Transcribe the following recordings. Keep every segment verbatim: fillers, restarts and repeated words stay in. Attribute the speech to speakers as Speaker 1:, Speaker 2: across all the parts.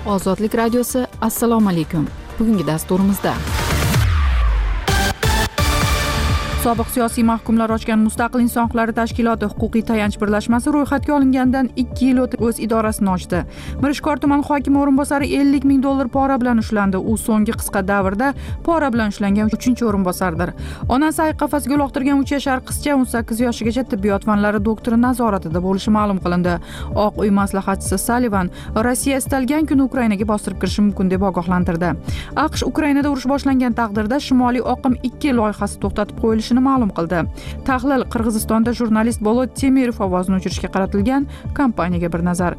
Speaker 1: Ozodlik radiosi. Assalomu alaykum. Bugungi dasturimizda sobiq siyosiy mahkumlar ochgan Mustaqil inson huquqlari tashkiloti huquqiy tayanch birlashmasi ro'yxatga olingandan ikki yil o'tib o'z idorasini ochdi. Mirishkor tuman hokimi o'rinbosari ellik ming dollar pora bilan ushlandi. U so'nggi qisqa davrda pora bilan ushlangan uchinchi o'rinbosardir. Onasi ayiq qafasiga uloqtirgan uch yashar qizcha o'n sakkiz yoshigacha tibbiyot fanlari doktori nazoratida bo'lishi ma'lum qilindi. Oq uy maslahatchisi Sullivan Rossiya istalgan kuni Ukrainaga bostirib kirishi mumkin deb ogohlantirdi. AQSh Ukrainada urush boshlangan taqdirda Shimoliy oqim ikki loyihasi to'xtatib qo'yilishi ma'lum qildi. Tahlil: Qirg'izistonda jurnalist Bolot Temirov ovozini o'chirishga qaratilgan kompaniyaga bir nazar.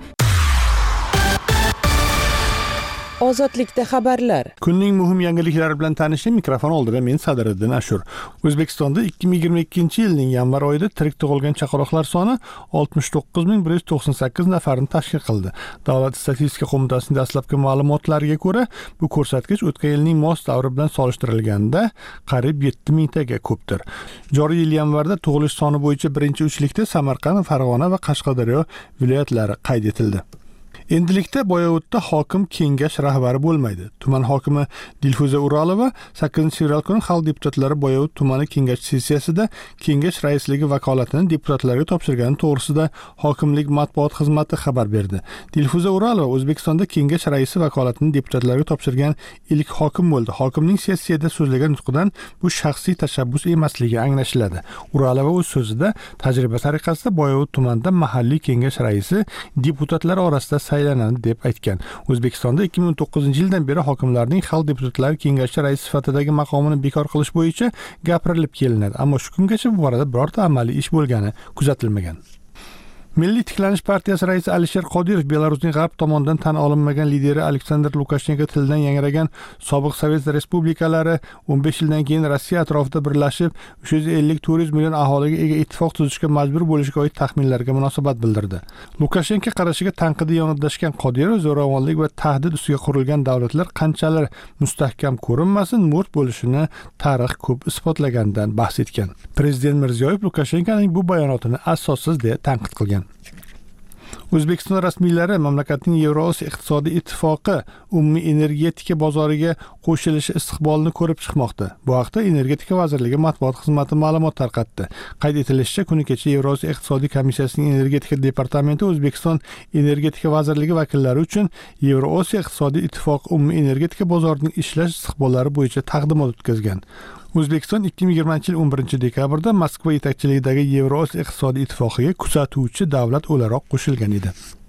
Speaker 2: Ozodlikda xabarlar.
Speaker 3: Kunning muhim yangiliklari bilan tanishing. Mikrofon oldida men Sadiriddin Ashur. O'zbekistonda ikki ming yigirma ikkinchi yilning yanvar oyida tirik tug'ilgan chaqaloqlar soni oltmish to'qqiz ming bir yuz to'qson sakkiz nafarni tashkil qildi. Davlat statistika qo'mitasining dastlabki ma'lumotlariga ko'ra, bu ko'rsatkich o'tgan yilning mos davri bilan solishtirilganda qariyb yetti mingtaga ko'pdir. Joriy yil yanvarda tug'ilish soni bo'yicha birinchi uchlikda Samarqand, Farg'ona va Qashqadaryo viloyatlari qayd etildi. Endilikda Boyovutda hokim kengash rahbari bo'lmaydi. Tuman hokimi Dilfuza Uralova sakkizinchi fevral kuni xalq deputatlari Boyovut tumani kengash sessiyasida kengash raisligi vakolatini deputatlarga topshirgani to'g'risida hokimlik matbuot xizmati xabar berdi. Dilfuza Uralova O'zbekistonda kengash raisi vakolatini deputatlarga topshirgan ilk hokim bo'ldi. Hokimning sessiyada so'zlagan nutqidan bu shaxsiy tashabbus emasligi anglashiladi. Uralova o'z so'zida tajriba tariqasida Boyovut tumanida mahalliy kengash raisi deputatlar orasida saylanadi deb aytgan. O'zbekistonda ikki ming o'n to'qqizinchi yildan beri hokimlarning xalq deputatlari kengashi raisi sifatidagi maqomini bekor qilish bo'yicha gapirilib kelinadi, ammo shu kungacha bu borada birorta amaliy ish bo'lgani kuzatilmagan. Milliy tiklanish partiyasi raisi Alisher Qodirov Belarusning g'arb tomonidan tan olinmagan lideri Aleksandr Lukashenko tilidan yangragan sobiq Sovet respublikalari o'n besh yildan keyin Rossiya atrofida birlashib uch yuz ellik to'rt yuz million aholiga ega ittifoq tuzishga majbur bo'lishiga oid taxminlarga munosabat bildirdi. Lukashenko qarashiga tanqidiy yondashgan Qodirov zo'ravonlik va tahdid ustiga qurilgan davlatlar qanchalar mustahkam ko'rinmasin, mo'rt bo'lishini tarix ko'p isbotlagandan bahs etgan. Prezident Mirziyoyev Lukashenkoning bu bayonotini asossiz deb tanqid qilgan. O'zbekiston rasmiylari mamlakatning Yevroosiyo iqtisodiy ittifoqi umumiy energetika bozoriga qo'shilishi istiqbolini ko'rib chiqmoqda. Bu haqda Energetika vazirligi matbuot xizmati ma'lumot tarqatdi. Qayd etilishicha, kuni kecha Yevroosiyo iqtisodiy komissiyasining energetika departamenti O'zbekiston Energetika vazirligi vakillari uchun Yevroosiyo iqtisodiy ittifoqi umumiy energetika bozorining ishlash istiqbollari bo'yicha taqdimot o'tkazgan. O'zbekiston ikki ming yigirmanchi yil o'n birinchi dekabrda Moskva yetakchiligidagi Yevroosiyo iqtisodiy ittifoqiga kuzatuvchi davlat o'laroq qo'shilgan edi.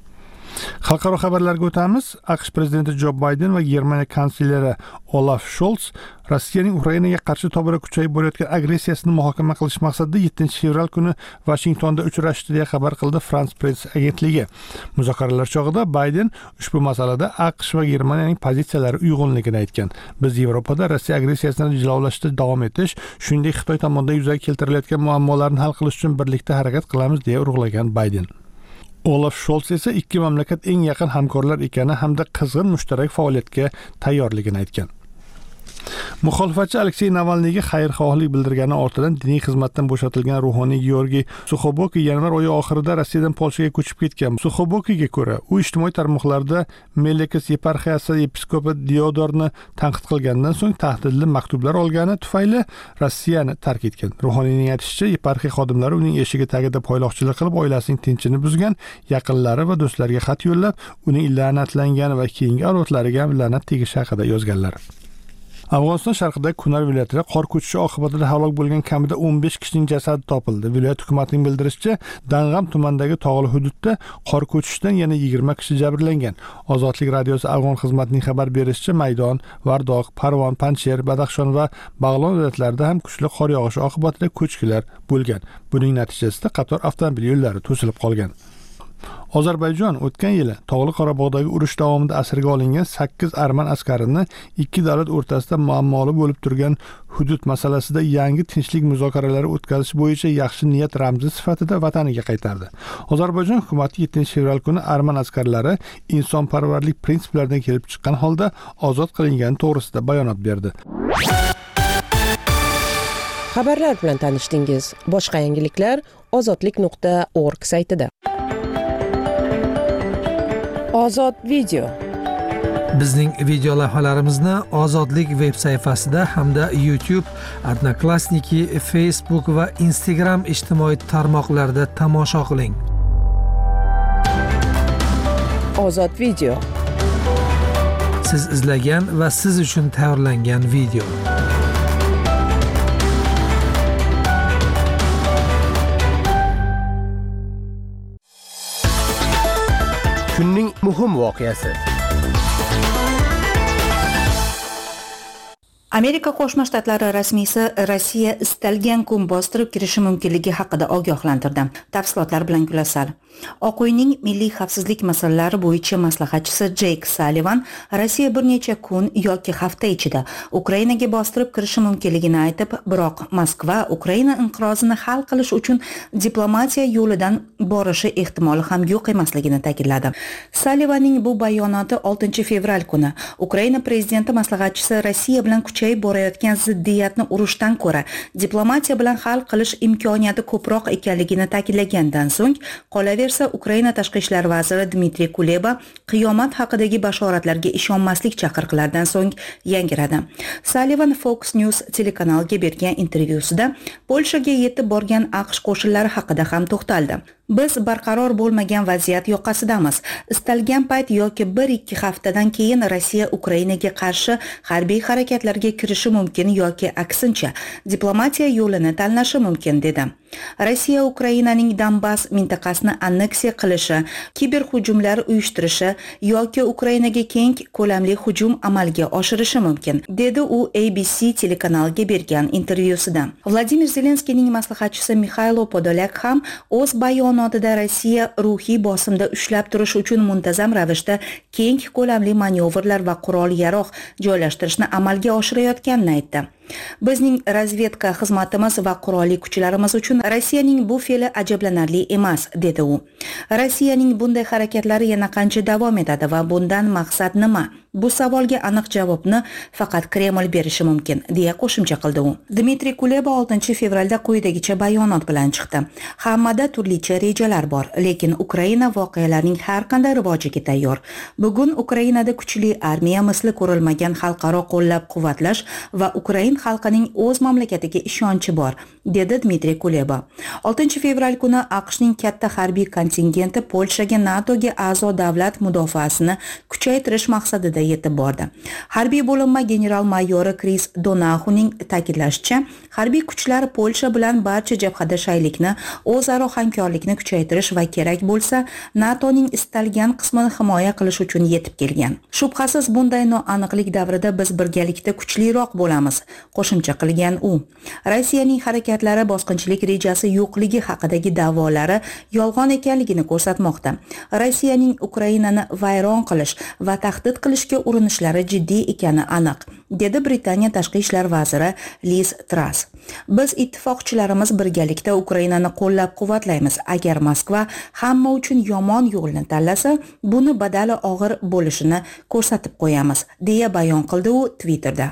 Speaker 3: Xalqaro xabarlarga o'tamiz. AQSh prezidenti Jo Bayden va Germaniya kansleri Olaf Scholz Rossiyaning Ukrainaga qarshi tobora kuchayib borayotgan agressiyasini muhokama qilish maqsadida yettinchi fevral kuni Vashingtonda uchrashdi deya xabar qildi France Press agentligi. Muzokaralar chog'ida Bayden ushbu masalada AQSh va Germaniyaning pozitsiyalari uyg'unligini aytgan. Biz Yevropada Rossiya agressiyasini jilovlashda davom etish, shuningdek Xitoy tomonidan yuzaga keltirilayotgan muammolarni hal qilish uchun birlikda harakat qilamiz deya urg'ulagan Bayden. Olaf Scholz esa ikki mamlakat eng yaqin hamkorlar ekani hamda qizg'in mushtarak faoliyatga tayyorligini aytgan. Muxolifatchi Aleksey Navalniyga xayrixohlik bildirgani ortidan diniy xizmatdan bo'shatilgan ruhoniy Georgiy Suxobokiy yanvar oyi oxirida Rossiyadan Polshaga ko'chib ketgan. Suxobokiyga ko'ra, u ijtimoiy tarmoqlarda Melekis yeparxiyasi episkopi Diodorni tanqid qilgandan so'ng tahdidli maktublar olgani tufayli Rossiyani tark etgan. Ruhoniyning aytishicha, yeparxiya xodimlari uning eshigi tagida poyloqchilik qilib, oilasining tinchini buzgan, yaqinlari va do'stlariga xat yo'llab, uning la'natlangani va keyingi avlodlariga ham la'nat tegishi haqida yozganlar. Afg'oniston sharqidagi Kunar viloyatida qor ko'chishi oqibatida halok bo'lgan kamida o'n besh kishining jasadi topildi. Viloyat hukumatining bildirishicha, Dang'am tumanidagi tog'li hududda qor ko'chishidan yana yigirma kishi jabrlangan. Ozodlik radiosi Afg'on xizmatining xabar berishicha, Maydon, Vardoq, Parvon, Panjsher, Badaxshon va Bag'lon viloyatlarida ham kuchli qor yog'ishi oqibatida ko'chkilar bo'lgan. Buning natijasida qator avtomobil yo'llari to'silib qolgan. Ozarbayjon o'tgan yili Tog'li Qorabog'dagi urush davomida asirga olingan sakkiz arman askarini ikki davlat o'rtasida muammoli bo'lib turgan hudud masalasida yangi tinchlik muzokaralari o'tkazish bo'yicha yaxshi niyat ramzi sifatida vataniga qaytardi. Ozarbayjon hukumati yettinchi fevral kuni arman askarlari insonparvarlik prinsiplaridan kelib chiqqan holda ozod qilingani to'g'risida bayonot berdi.
Speaker 2: Xabarlar bilan tanishdingiz. Boshqa yangiliklar ozodlik nuqta org saytida. Ozod video.
Speaker 4: Bizning video lavhalarimizni Ozodlik veb sayfasida hamda YouTube, Odnoklassniki, Facebook va Instagram ijtimoiy tarmoqlarida tomosha qiling.
Speaker 2: Ozod video.
Speaker 4: Siz izlagan va siz uchun tayyorlangan video.
Speaker 5: Kunning muhim voqeasi.
Speaker 6: Amerika Qo'shma Shtatlari rasmiysi Rossiya istalgan kun bostirib kirishi mumkinligi haqida ogohlantirdi. Tafsilotlar bilan Gulasal. Oq uyning milliy xavfsizlik masalalari bo'yicha maslahatchisi Jeyk Sallivan Rossiya bir necha kun yoki hafta ichida Ukrainaga bostirib kirishi mumkinligini aytib, biroq Moskva Ukraina inqirozini hal qilish uchun diplomatiya yo'lidan borishi ehtimoli ham yo'q emasligini ta'kidladi. Sallivanning bu bayonoti oltinchi fevral kuni Ukraina prezidenti maslahatchisi Rossiya bilan kuchayib borayotgan ziddiyatni urushdan ko'ra diplomatiya bilan hal qilish imkoniyati ko'proq ekanligini ta'kidlagandan so'ng, qolaversa Ukraina tashqi ishlar vaziri Dmitriy Kuleba qiyomat haqidagi bashoratlarga ishonmaslik chaqiriqlaridan so'ng yangiradi. Sallivan Fox News telekanaliga bergan intervyusida Polshaga yetib borgan AQSh qo'shinlari haqida ham to'xtaldi. Biz barqaror bo'lmagan vaziyat yoqasidamiz. Istalgan payt yoki bir ikki haftadan keyin Rossiya Ukrainaga qarshi harbiy harakatlarga kirishi mumkin yoki aksincha diplomatiya yo'lini tanlashi mumkin dedi. Rossiya Ukrainaning Donbass mintaqasini anneksiya qilishi, kiberhujumlar uyushtirishi yoki Ukrainaga keng ko'lamli hujum amalga oshirishi mumkin, dedi u A B C telekanaliga bergan intervyusida. Vladimir Zelenskiyning maslahatchisi Mikhailo Podolyak ham o'z bayonotida Rossiya ruhiy bosimda ushlab turish uchun muntazam ravishda keng ko'lamli manyovrlar va qurol-yarog' joylashtirishni amalga oshirayotganini aytdi. Bizning razvedka xizmatimiz va qurolli kuchlarimiz uchun Rossiyaning bu fe'li ajablanarli emas, dedi u. Rossiyaning bunday harakatlari yana qancha davom etadi va bundan maqsad nima? Bu savolga aniq javobni faqat Kreml berishi mumkin, deya qo'shimcha qildi u. Dmitriy Kuleba oltinchi fevralda quyidagicha bayonot bilan chiqdi. Hammada turlicha rejalar bor, lekin Ukraina voqealarning har qanday rivojiga tayyor. Bugun Ukrainada kuchli armiya, misli ko'rilmagan xalqaro qo'llab-quvvatlash va Ukraina xalqining o'z mamlakatiga ishonchi bor, dedi Dmitriy Kuleba. oltinchi fevral kuni AQShning katta harbiy kontingenti Polshaga NATOga a'zo davlat mudofaasini kuchaytirish maqsadida yetib bordi. Harbiy bo'linma general-mayori Chris Donahuning ta'kidlashicha, harbiy kuchlar Polsha bilan barcha jabhada shaylikni, o'zaro hamkorlikni kuchaytirish va kerak bo'lsa NATOning istalgan qismini himoya qilish uchun yetib kelgan. Shubhasiz bunday noaniqlik davrida biz birgalikda kuchliroq bo'lamiz, qo'shimcha qilgan u. Rossiyaning harakatlari bosqinchilik rejasi yo'qligi haqidagi da'volari yolg'on ekanligini ko'rsatmoqda. Rossiyaning Ukrainani vayron qilish va tahdid qilishga urinishlari jiddiy ekani aniq, dedi Britaniya tashqi ishlar vaziri Liz Truss. Biz ittifoqchilarimiz birgalikda Ukrainani qo'llab-quvvatlaymiz. Agar Moskva hamma uchun yomon yo'lni tanlasa, buni badali og'ir bo'lishini ko'rsatib qo'yamiz, deya bayon qildi u Twitterda.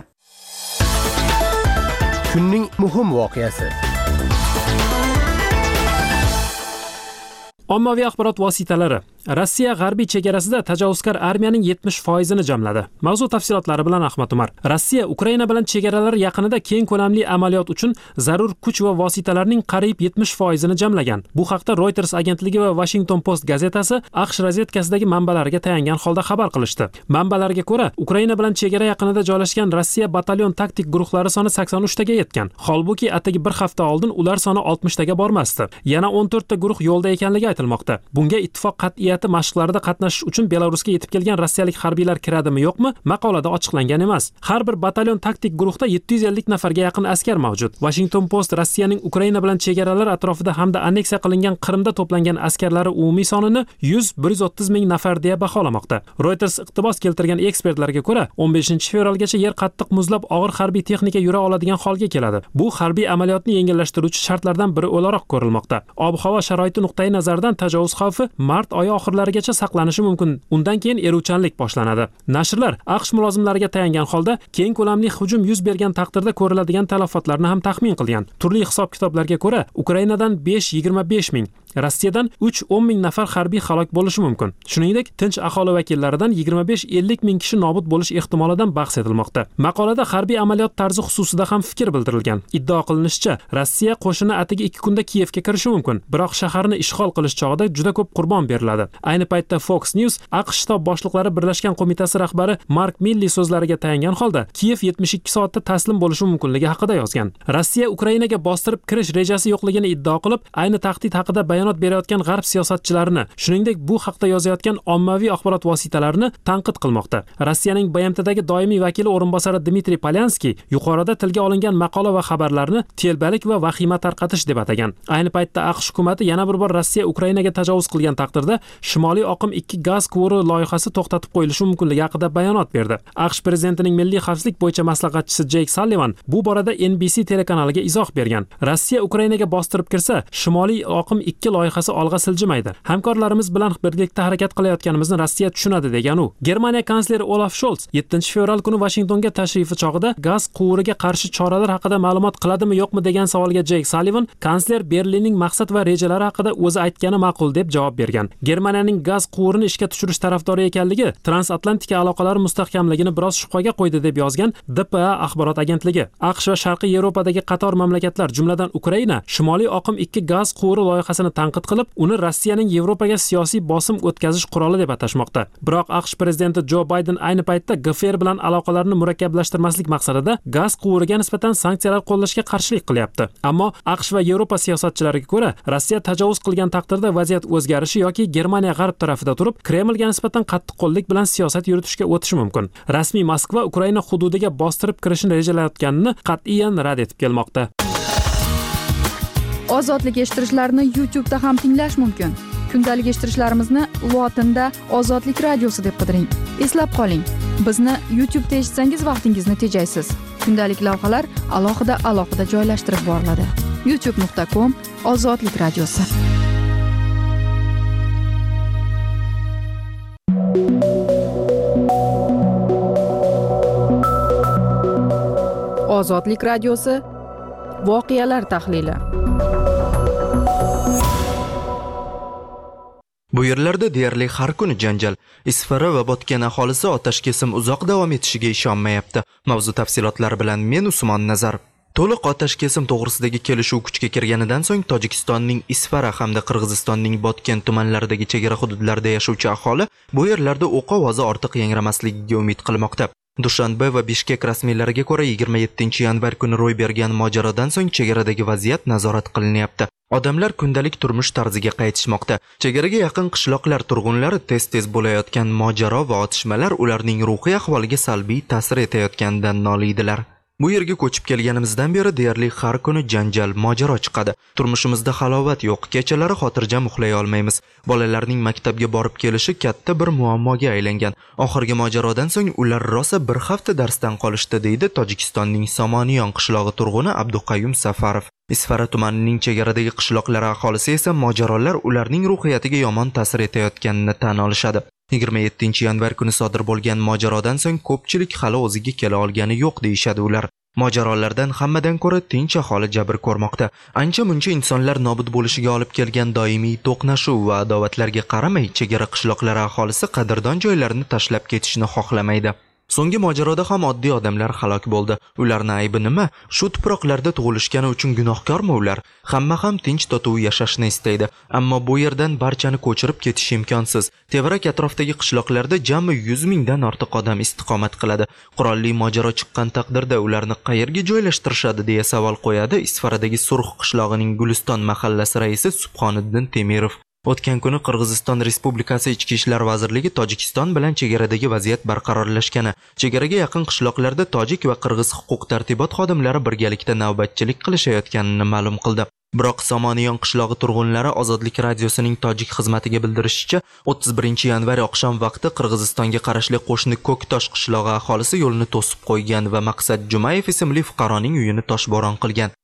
Speaker 5: Kunning muhim voqeasi.
Speaker 7: Ommaviy axborot vositalari Rossiya g'arbiy chegarasida tajovuzkor armiyaning yetmish foizini jamladi. Mavzu tafsilotlari bilan Ahmad Umar. Rossiya Ukraina bilan chegaralar yaqinida keng ko'lamli amaliyot uchun zarur kuch va vositalarning qariyb yetmish foizini jamlagan. Bu haqda Reuters agentligi va Washington Post gazetasi AQSh razvedkasidagi manbalariga tayangan holda xabar qilishdi. Manbalarga ko'ra, Ukraina bilan chegara yaqinida joylashgan Rossiya batalyon taktik guruhlari soni sakson uch taga yetgan. Holbuki atigi bir hafta oldin ular soni oltmish taga bormasdi. Yana o'n to'rt ta guruh yo'lda ekanligi aytilmoqda. Bunga ittifoq qat'iy mashqlarida qatnashish uchun Belarusga yetib kelgan rossiyalik harbiylar kiradimi yo'qmi, maqolada ochiqlangan emas. Har bir batalyon taktik guruhda yetti yuz ellik nafarga yaqin askar mavjud. Washington Post Rossiyaning Ukraina bilan chegaralar atrofida hamda anneksiya qilingan Qrimda to'plangan askarlari umumiy sonini yuz bir yuz o'ttiz ming nafar deya baholamoqda. Reuters iqtibos keltirgan ekspertlarga ko'ra, o'n beshinchi fevralgacha yer qattiq muzlab og'ir harbiy texnika yura oladigan holga keladi. Bu harbiy amaliyotni yengillashtiruvchi shartlardan biri o'laroq ko'rilmoqda. Ob-havo sharoiti nuqtai nazaridan tajovuz xavfi mart oyi oxirlarigacha saqlanishi mumkin. Undan keyin eruvchanlik boshlanadi. Nashrlar AQSh mulozimlariga tayangan holda keng ko'lamli hujum yuz bergan taqdirda ko'riladigan talafotlarni ham taxmin qilgan. Turli hisob-kitoblarga ko'ra, Ukrainadan besh yigirma besh ming, Rossiyadan uch o'n ming nafar harbiy halok bo'lishi mumkin. Shuningdek, tinch aholi vakillaridan yigirma besh ellik ming kishi nobud bo'lish ehtimolidan bahs etilmoqda. Maqolada harbiy amaliyot tarzi xususida ham fikr bildirilgan. Iddao qilinishicha, Rossiya qo'shini atigi ikki kunda Kiyevga kirishi mumkin, biroq shaharni ishg'ol qilish chog'ida juda ko'p qurbon beriladi. Ayni paytda Fox News AQSh shtab boshliqlari birlashgan qo'mitasi rahbari Mark Milley so'zlariga tayangan holda Kiyev yetmish ikki soatda taslim bo'lishi mumkinligi haqida yozgan. Rossiya Ukrainaga bostirib kirish rejasi yo'qligini iddao qilib, ayni tahdid haqida bayonot berayotgan g'arb siyosatchilarini, shuningdek bu haqda yozayotgan ommaviy axborot vositalarini tanqid qilmoqda. Rossiyaning B M Tdagi doimiy vakili o'rinbosari Dmitriy Polyanskiy yuqorida tilga olingan maqola va xabarlarni telbalik va vahima tarqatish deb atagan. Ayni paytda AQSh hukumatı yana bir bor Rossiya Ukrainaga tajovuz qilgan taqdirda Shimoliy oqim ikki gaz quvuri loyihasi to'xtatib qo'yilishi mumkinligi haqida bayonot berdi. AQSh prezidentining milliy xavfsizlik bo'yicha maslahatchisi Jake Sullivan bu borada N B C telekanaliga izoh bergan. Rossiya Ukrainaga bostirib kirsa, Shimoliy oqim ikki loyihasi olg'a siljimaydi. Hamkorlarimiz bilan birgalikda harakat qilayotganimizni Rossiya tushunadi degan u. Germaniya kansleri Olaf Scholz yettinchi fevral kuni Washingtonga tashrifi chog'ida gaz quvuriga qarshi choralar haqida ma'lumot qiladimi yo'qmi degan savolga Jake Sullivan, kansler Berlinning maqsad va rejalari haqida o'zi aytgani ma'qul deb javob bergan. Germaniyaning gaz quvurini ishga tushirish tarafdori ekanligi transatlantika aloqalari mustahkamligini biroz shubhaga qo'ydi deb yozgan D P A axborot agentligi. AQSh va Sharqiy Yevropadagi qator mamlakatlar, jumladan Ukraina, Shimoliy oqim ikki gaz quvuri loyihasini tanqid qilib, uni Rossiyaning Yevropaga siyosiy bosim o'tkazish quroli deb atashmoqda. Biroq AQSh prezidenti Joe Biden ayni paytda G F R bilan aloqalarni murakkablashtirmaslik maqsadida gaz quvuriga nisbatan sanksiyalar qo'llashga qarshilik qilyapti. Ammo AQSh va Yevropa siyosatchilariga ko'ra, Rossiya tajovuz qilgan taqdirda vaziyat o'zgarishi yoki Germaniya g'arb tarafida turib, Kremlga nisbatan qattiqqo'llik bilan siyosat yuritishga o'tishi mumkin. Rasmiy Moskva Ukraina hududiga bostirib kirishni rejalayotganini qat'iyan rad etib kelmoqda.
Speaker 1: Ozodlik eshittirishlarni YouTube da ham tinglash mumkin. Kundalik eshittirishlarimizni lotinda Ozodlik radiosi deb qidiring. Eslab qoling, bizni YouTube da eshitsangiz vaqtingizni tejaysiz. Kundalik lavhalar alohida alohida joylashtirib boriladi. youtube nuqta com Ozodlik radiosi. Ozodlik radiosi voqealar tahlili.
Speaker 8: Bu yerlarda deyarli har kuni janjal. Isfara va botgan aholisi otashkesim uzoq davom etishiga ishonmayapti. Mavzu tafsilotlari bilan men Usmon Nazarov. To'liq otashkesim to'g'risidagi kelishuv kuchga kirganidan so'ng Tojikistonning Isfara hamda Qirg'izistonning Botken tumanlaridagi chegara hududlarda yashovchi aholi bu yerlarda o'q ovozi ortiq yangramasligiga umid qilmoqda. Dushanbe va Bishkek rasmiylariga ko'ra yigirma yettinchi yanvar kuni ro'y bergan mojarodan so'ng chegaradagi vaziyat nazorat qilinyapti. Odamlar kundalik turmush tarziga qaytishmoqda. Chegaraga yaqin qishloqlar turg'unlari tez-tez bo'layotgan mojaro va otishmalar ularning ruhiy ahvoliga salbiy ta'sir etayotganidan noliydilar. Bu yerga ko'chib kelganimizdan beri deyarli har kuni janjal, mojaro chiqadi. Turmushimizda halovat yo'q, kechalari xotirjam uxlay olmaymiz. Bolalarning maktabga borib kelishi katta bir muammoga aylangan. Oxirgi mojarodan so'ng ular rosa bir hafta darsdan qolishdi, deydi Tojikistonning Somoniyon qishlog'i turg'uni Abduqayyum Safarov. Isfara tumanining chegaradagi qishloqlar aholisi esa mojarolar ularning ruhiyatiga yomon ta'sir etayotganini tan olishadi. yigirma yettinchi yanvar kuni sodir bo'lgan mojarodan so'ng ko'pchilik hali o'ziga kela olgani yo'q deyshadi ular. Mojarolardan hammadan ko'ra tinch aholi jabr ko'rmoqda. Ancha-muncha insonlar nobud bo'lishiga olib kelgan doimiy to'qnashuv va adovatlarga qaramay, chegara qishloqlari aholisi qadrdon joylarini tashlab ketishni xohlamaydi. So'nggi mojaroda ham oddiy odamlar halok bo'ldi. Ularning aybi nima? Shu tuproqlarda tug'ilishgani uchun gunohkormi ular? Hamma ham tinch totuv yashashni istaydi, ammo bu yerdan barchani ko'chirib ketish imkonsiz. Tevarak atrofdagi qishloqlarda jami yuz mingdan ortiq odam istiqomat qiladi. Qurolli mojaro chiqqan taqdirda ularni qayerga joylashtirishadi deya savol qo'yadi Isfaradagi Surx qishlog'ining Guliston mahallasi raisi Subhoniddin Temirov. O'tgan kuni Qirg'iziston Respublikasi Ichki ishlar vazirligi Tojikiston bilan chegaradagi vaziyat barqarorlashgani, chegaraga yaqin qishloqlarda tojik va qirg'iz huquq-tartibot xodimlari birgalikda navbatchilik qilishayotganini ma'lum qildi. Biroq Somoniyon qishlog'i turg'unlari Ozodlik radiosining tojik xizmatiga bildirishicha, o'ttiz birinchi yanvar oqshom vaqti Qirg'izistonga qarashli qo'shni Ko'ktosh qishlog'i aholisi yo'lni to'sib qo'ygan va Maqsad Jumayev ismli fuqaroning uyini toshbo'ron qilgan.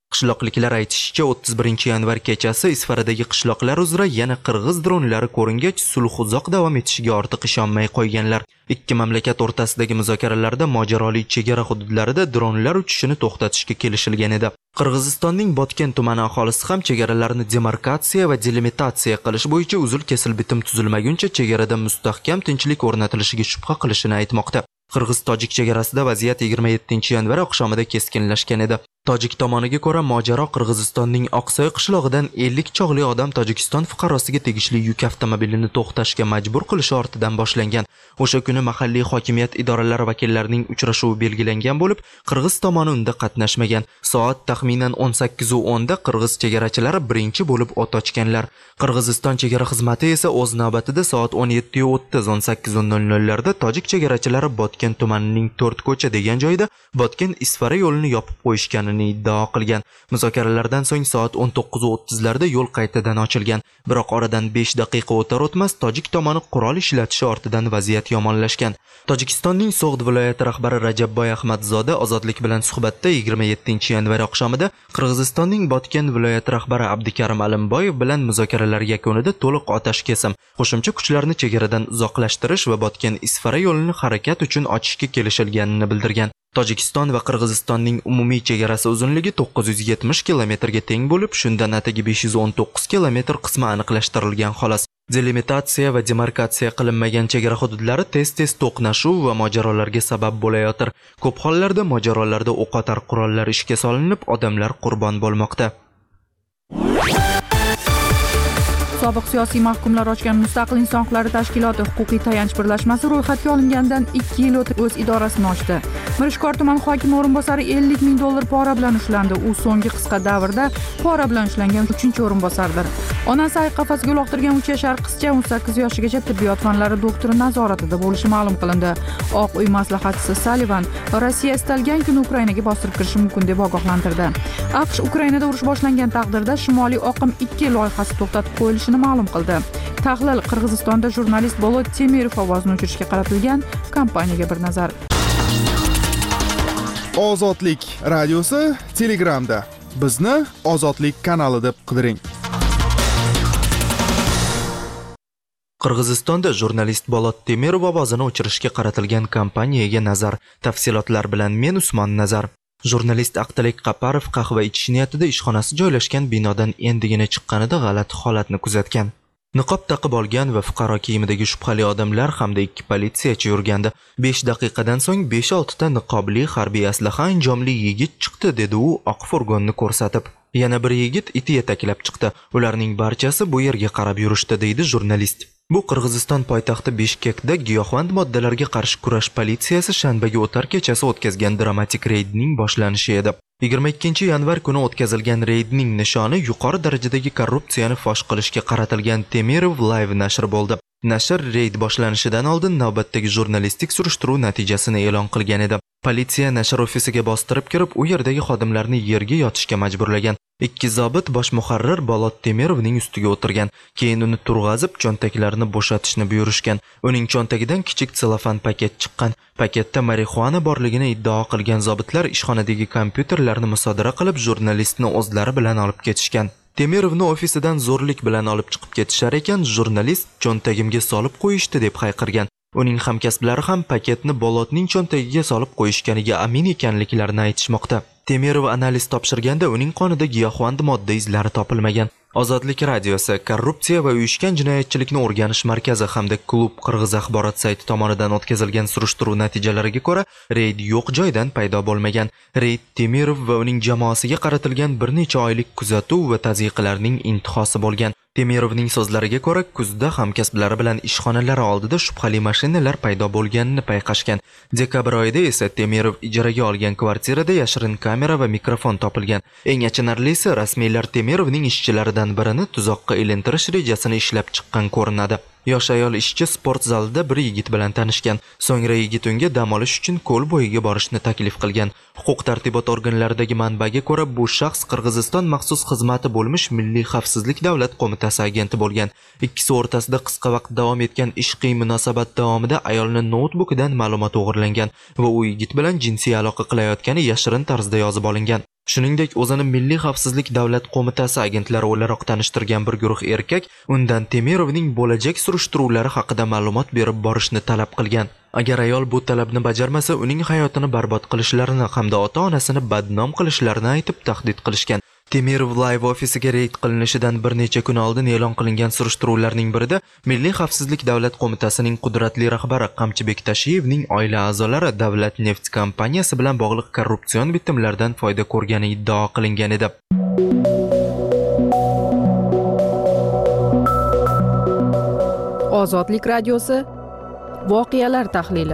Speaker 8: Qishloqliklar aytishicha, o'ttiz birinchi yanvar kechasi Isfaradagi qishloqlar uzra yana qirg'iz dronlari ko'ringach, sulh uzoq davom etishiga ortiq ishonmay qo'yganlar. Ikki mamlakat o'rtasidagi muzokaralarda mojaroli chegara hududlarida dronlar uchishini to'xtatishga kelishilgan edi. Qirg'izistonning Botken tumani aholisi ham chegaralarni demarkatsiya va delimitatsiya qilish bo'yicha uzil kesil bitim tuzilmaguncha chegarada mustahkam tinchlik o'rnatilishiga shubha qilishini aytmoqda. Qirg'iz-tojik chegarasida vaziyat yigirma yettinchi yanvar oqshomida keskinlashgan edi. Tojik tomoniga ko'ra, mojaro Qirg'izistonning Oqsoy qishlog'idan ellik chog'li odam Tojikiston fuqarosiga tegishli yuk avtomobilini to'xtashga majbur qilishi ortidan boshlangan. O'sha kuni mahalliy hokimiyat idoralari vakillarining uchrashuvi belgilangan bo'lib, Qirg'iz tomoni unda qatnashmagan. Soat taxminan o'n sakkiz o'n da Qirg'iz chegarachilari birinchi bo'lib o't ochganlar. Qirg'iziston chegara xizmati esa o'z navbatida soat o'n yetti o'ttiz o'n sakkiz larda tojik chegarachilari Botken tumanining to'rt ko'cha degan joyda Botken Isfara yo'lini yopib qo'yishganini iddao qilgan. Muzokaralardan so'ng soat o'n to'qqiz o'ttiz larda yo'l qaytadan ochilgan. Biroq oradan besh daqiqa o'tar o'tmas tojik tomoni qurol ishlatishi ortidan vaziyat yomonlashgan. Tojikistonning So'g'd viloyati rahbari Rajabboy Ahmadzoda Ozodlik bilan suhbatda yigirma yettinchi yanvar oqshomida Qirg'izistonning Botken viloyati rahbari Abdukarim Alimboyev bilan muzokaralar yakunida to'liq otash kesim, qo'shimcha kuchlarni chegaradan uzoqlashtirish va Botken Isfara yo'lini harakat uchun ochishga kelishilganini bildirgan. Tojikiston va Qirg'izistonning umumiy chegarasi uzunligi to'qqiz yuz yetmish kilometrga teng bo'lib, shundan atigi besh yuz o'n to'qqiz kilometr qismi aniqlashtirilgan xolos. Delimitatsiya va demarkatsiya qilinmagan chegara hududlari tez-tez to'qnashuv va mojarolarga sabab bo'layotir. Ko'p hollarda mojarolarda o'qotar qurollar ishga solinib, odamlar qurbon bo'lmoqda.
Speaker 1: Sobiq siyosiy mahkumlar ochgan Mustaqil inson huquqlari tashkiloti huquqiy tayanch birlashmasi ro'yxatga olingandan ikki yil o'tib o'z idorasini ochdi. Mirishkor tuman hokimi o'rinbosari ellik ming dollar pora bilan ushlandi. U so'nggi qisqa davrda pora bilan ushlangan uchinchi o'rinbosardir. Onasi ay qafasga uloqtirgan uch yashar qizcha o'n sakkiz yoshigacha tibbiyot fanlari doktori nazoratida bo'lishi ma'lum qilindi. Oq uy maslahatchisi Sullivan Rossiya istalgan kuni Ukrainaga bostirib kirishi mumkin deb ogohlantirdi. AQSh Ukrainada urush boshlangan taqdirda Shimoliy oqim ikki loyihasi to'xtatib qo'yilishi ma'lum qildi. Tahlil Qirg'izistonda jurnalist Bolot Temirov ovozini o'chirishga qaratilgan kompaniyaga bir nazar.
Speaker 9: Ozodlik radiosi Telegramda. Bizni Ozodlik kanali deb qidiring.
Speaker 8: Qirg'izistonda jurnalist Bolot Temirov ovozini o'chirishga qaratilgan kompaniyaga nazar. Tafsilotlar bilan men Usmon Nazar. Jurnalist Aqtalik Qaparov qahva ichish niyatida ishxonasi joylashgan binodan endigina chiqqanida g'alati holatni kuzatgan. Niqob taqib olgan va fuqaro kiyimidagi shubhali odamlar hamda ikki politsiyachi yurgandi. besh daqiqadan so'ng besh olti ta niqobli harbiy aslaha anjomli yigit chiqdi, dedi u oq furgonni ko'rsatib. Yana bir yigit iti yetaklab chiqdi. Ularning barchasi bu yerga qarab yurishdi, deydi jurnalist. Bu Qirg'iziston poytaxti Bishkekda giyohvand moddalarga qarshi kurash politsiyasi shanbaga o'tar kechasi o'tkazgan dramatik reydning boshlanishi edi. yigirma ikkinchi yanvar kuni o'tkazilgan reydning nishoni yuqori darajadagi korrupsiyani fosh qilishga qaratilgan Temirov Live nashr bo'ldi. Nashr reyd boshlanishidan oldin navbatdagi jurnalistik surishtiruv natijasini e'lon qilgan edi. Politsiya nashr ofisiga bostirib kirib, u yerdagi xodimlarni yerga yotishga majburlagan. Ikki zobit bosh muharrir Bolot Temirovning ustiga o'tirgan. Keyin uni turg'azib, cho'ntaklarini bo'shatishni buyurishgan. Uning cho'ntagidan kichik selofan paket chiqqan. Paketda marixuana borligini iddao qilgan zobitlar ishxonadagi kompyuterlarni musodara qilib, jurnalistni o'zlari bilan olib ketishgan. Temirovni ofisidan zo'rlik bilan olib chiqib ketishar ekan, jurnalist cho'ntagimga solib qo'yishdi deb hayqirgan. Uning hamkasblari ham paketni Bolotning cho'ntagiga solib qo'yishganiga amin ekanliklarini aytishmoqda. Temirov analiz topshirganda uning qonida giyohvand modda izlari topilmagan. Ozodlik radiosi korrupsiya va uyushgan jinoyatchilikni o'rganish markazi hamda klub Qirg'iz axborot sayti tomonidan o'tkazilgan surishtiruv natijalariga ko'ra, reyd yo'q joydan paydo bo'lmagan. Reyd Temirov va uning jamoasiga qaratilgan bir necha oylik kuzatuv va tazyiqlarning intihosi bo'lgan. Temirovning so'zlariga ko'ra, kuzda hamkasblari bilan ishxonalari oldida shubhali mashinalar paydo bo'lganini payqashgan. Dekabr oyida esa Temirov ijaraga olgan kvartirada yashirin kamera va mikrofon topilgan. Eng achinarlisi, rasmiylar Temirovning ishchilaridan birini tuzoqqa ilintirish rejasini ishlab chiqqan ko'rinadi. Yosh ayol ishchi sport zalida bir yigit bilan tanishgan. So'ngra yigit unga dam olish uchun ko'l bo'yiga borishni taklif qilgan. Huquq tartibot organlaridagi manbaga ko'ra, bu shaxs Qirg'iziston maxsus xizmati bo'lmish Milliy xavfsizlik davlat qo'mitasi agenti bo'lgan. Ikkisi o'rtasida qisqa vaqt davom etgan ishqiy munosabat davomida ayolning noutbukidan ma'lumot o'g'irlangan va u yigit bilan jinsiy aloqa qilayotgani yashirin tarzda yozib olingan. Shuningdek, o'zini Milliy xavfsizlik davlat qo'mitasi agentlari o'laroq tanishtirgan bir guruh erkak undan Temirovning bo'lajak surishtiruvlari haqida ma'lumot berib borishni talab qilgan. Agar ayol bu talabni bajarmasa, uning hayotini barbod qilishlarini hamda ota-onasini badnom qilishlarini aytib tahdid qilishgan. Temirov Live ofisiga reyd qilinishidan bir necha kun oldin e'lon qilingan surishtiruvlarning birida Milliy xavfsizlik davlat qo'mitasining qudratli rahbari Qamchibek Tashiyevning oila a'zolari davlat neft kompaniyasi bilan bog'liq korrupsion bitimlardan foyda ko'rgani iddao qilingan edi.
Speaker 1: Ozodlik radiosi voqealar tahlili.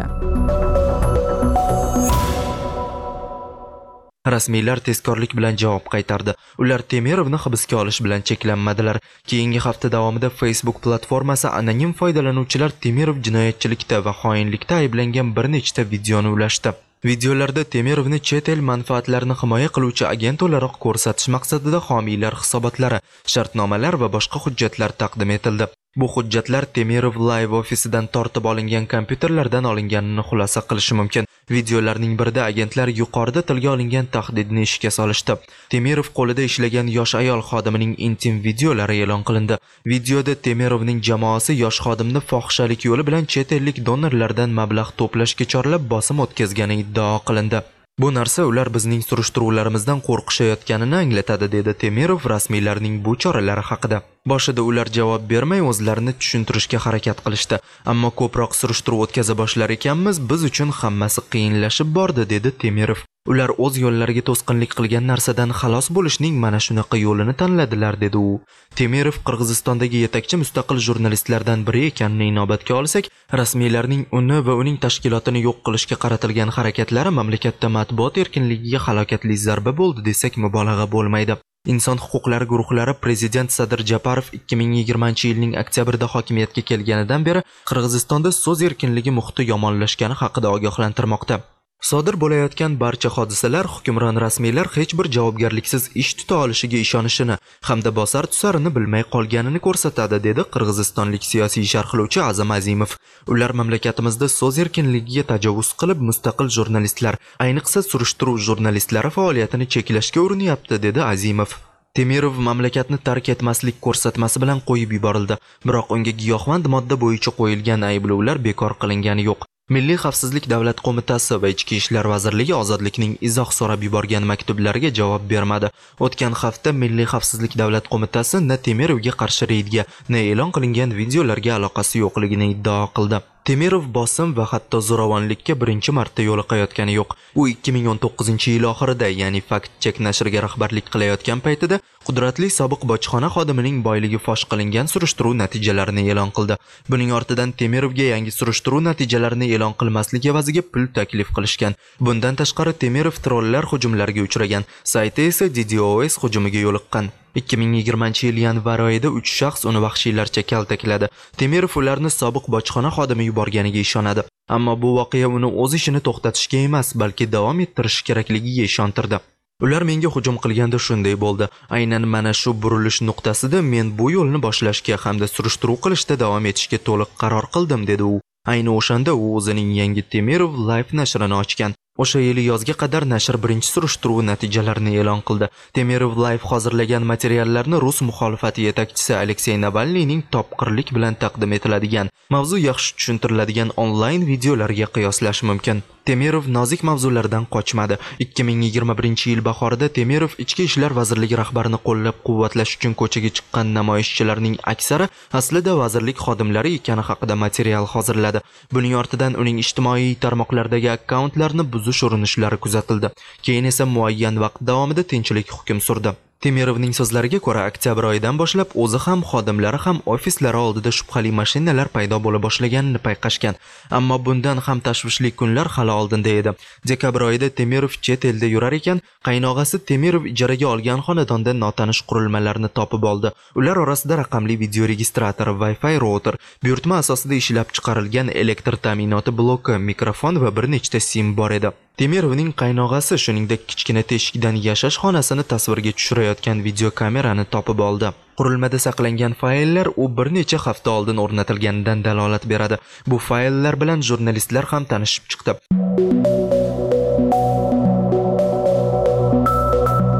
Speaker 8: Rasmiylar tezkorlik bilan javob qaytardi. Ular Temirovni hibsga olish bilan cheklanmadilar. Keyingi hafta davomida Facebook platformasi anonim foydalanuvchilar Temirov jinoyatchilikda va xoinlikda ayblangan bir nechta videoni ulashdi. Videolarda Temirovni chet el manfaatlarini himoya qiluvchi agent o'laroq ko'rsatish maqsadida homiylar hisobotlari, shartnomalar va boshqa hujjatlar taqdim etildi. Bu hujjatlar Temirov Live ofisidan tortib olingan kompyuterlardan olinganini xulosa qilishi mumkin. Videolarning birida agentlar yuqorida tilga olingan tahdidni ishga solishdi. Temirov qo'lida ishlagan yosh ayol xodimining intim videolari e'lon qilindi. Videoda Temirovning jamoasi yosh xodimni fohishalik yo'li bilan chet ellik donorlardan mablag' to'plashga chorlab bosim o'tkazgani iddao qilindi. Bu narsa ular bizning surishtiruvlarimizdan qo'rqishayotganini anglatadi, dedi Temirov rasmiylarning bu choralari haqida. Boshida ular javob bermay o'zlarini tushuntirishga harakat qilishdi, ammo ko'proq surishtiruv o'tkaza boshlar ekanmiz, biz uchun hammasi qiyinlashib bordi, dedi Temirov. Ular o'z yo'llariga to'sqinlik qilgan narsadan xalos bo'lishning mana shunaqa yo'lini tanladilar, dedi u. Temirov Qirg'izistondagi yetakchi mustaqil jurnalistlardan biri ekanini inobatga olsak, rasmiylarning uni va uning tashkilotini yo'q qilishga qaratilgan harakatlari mamlakatda matbuot erkinligiga halokatli zarba bo'ldi desak mubolag'a bo'lmaydi. Inson huquqlari guruhlari prezident Sadir Japarov ikki ming yigirmanchi yilning oktyabrida hokimiyatga kelganidan beri Qirg'izistonda so'z erkinligi muhiti yomonlashgani haqida ogohlantirmoqda. Sodir bo'layotgan barcha hodisalar hukmron rasmiylar hech bir javobgarliksiz ish tuta olishiga ishonishini hamda bosar tusarini bilmay qolganini ko'rsatadi, dedi qirg'izistonlik siyosiy sharhlovchi Azam Azimov. Ular mamlakatimizda so'z erkinligiga tajovuz qilib, mustaqil jurnalistlar, ayniqsa surishtiruv jurnalistlari faoliyatini cheklashga urinyapti, dedi Azimov. Temirov mamlakatni tark etmaslik ko'rsatmasi bilan qo'yib yuborildi, biroq unga giyohvand modda bo'yicha qo'yilgan ayblovlar bekor qilingani yo'q. Milliy xavfsizlik davlat qo'mitasi va Ichki ishlar vazirligi ozodlikning izoh so'rab yuborgan maktublariga javob bermadi. O'tgan hafta Milliy xavfsizlik davlat qo'mitasi na Temirovga qarshi reydga, na e'lon qilingan videolarga aloqasi yo'qligini iddao qildi. Temirov bosim va hatto zo'ravonlikka birinchi marta yo'liqayotgani yo'q. U ikki ming o'n to'qqizinchi yil oxirida, ya'ni Fact Check nashriga rahbarlik qilayotgan paytida qudratli sobiq bojxona xodimining boyligi fosh qilingan surishtiruv natijalarini e'lon qildi. Buning ortidan Temirovga yangi surishtiruv natijalarini e'lon qilmaslik evaziga pul taklif qilishgan. Bundan tashqari Temirov trollar hujumlariga uchragan, sayti esa D D O S hujumiga yo'liqqan. ikki ming yigirmanchi yil yanvar oyida uch shaxs uni vahshiylarcha kaltakladi. Temirov ularni sobiq bojxona xodimi yuborganiga ishonadi. Ammo bu voqea uni o'z ishini to'xtatishga emas, balki davom ettirish kerakligiga ishontirdi. Ular menga hujum qilganda shunday bo'ldi. Aynan mana shu burilish nuqtasida men bu yo'lni boshlashga hamda surishtiruv qilishda davom etishga to'liq qaror qildim, dedi u. Ayni o'shanda u o'zining yangi Temirov Live nashrini ochgan. O'sha yili yozga qadar nashr birinchi surishtiruv natijalarini e'lon qildi. Temirov Live hozirlagan materiallarni Rus muxolifati yetakchisi Aleksey Navalniyning topqirlik bilan taqdim etiladigan, mavzu yaxshi tushuntiriladigan onlayn videolarga qiyoslash mumkin. Temirov nozik mavzulardan qochmadi. ikki ming yigirma birinchi yil bahorida Temirov Ichki ishlar vazirligi rahbarini qo'llab-quvvatlash uchun ko'chaga chiqqan namoyishchilarning aksari aslida vazirlik xodimlari ekani haqida material hozirladi. Buning ortidan uning ijtimoiy tarmoqlardagi akkauntlarini buzish urinishlari kuzatildi. Keyin esa muayyan vaqt davomida tinchlik hukm surdi. Temirovning so'zlariga ko'ra, oktyabr oyidan boshlab o'zi ham xodimlari ham ofislari oldida shubhali mashinalar paydo bo'la boshlaganini payqashgan. Ammo bundan ham tashvishli kunlar hali oldinda edi. Dekabr oyida Temirov chet elda yurar ekan, qaynog'asi Temirov ijaraga olgan xonadonda notanish qurilmalarni topib oldi. Ular orasida raqamli video registrator, Wi-Fi router, buyurtma asosida ishlab chiqarilgan elektr ta'minoti bloki, mikrofon va bir nechta sim bor edi. Temirovning qaynog'asi shuningdek kichkina teshikdan yashash xonasini tasvirga tushirayotgan videokamerani topib oldi. Qurilmada saqlangan fayllar u bir necha hafta oldin o'rnatilganidan dalolat beradi. Bu fayllar bilan jurnalistlar ham tanishib chiqdi.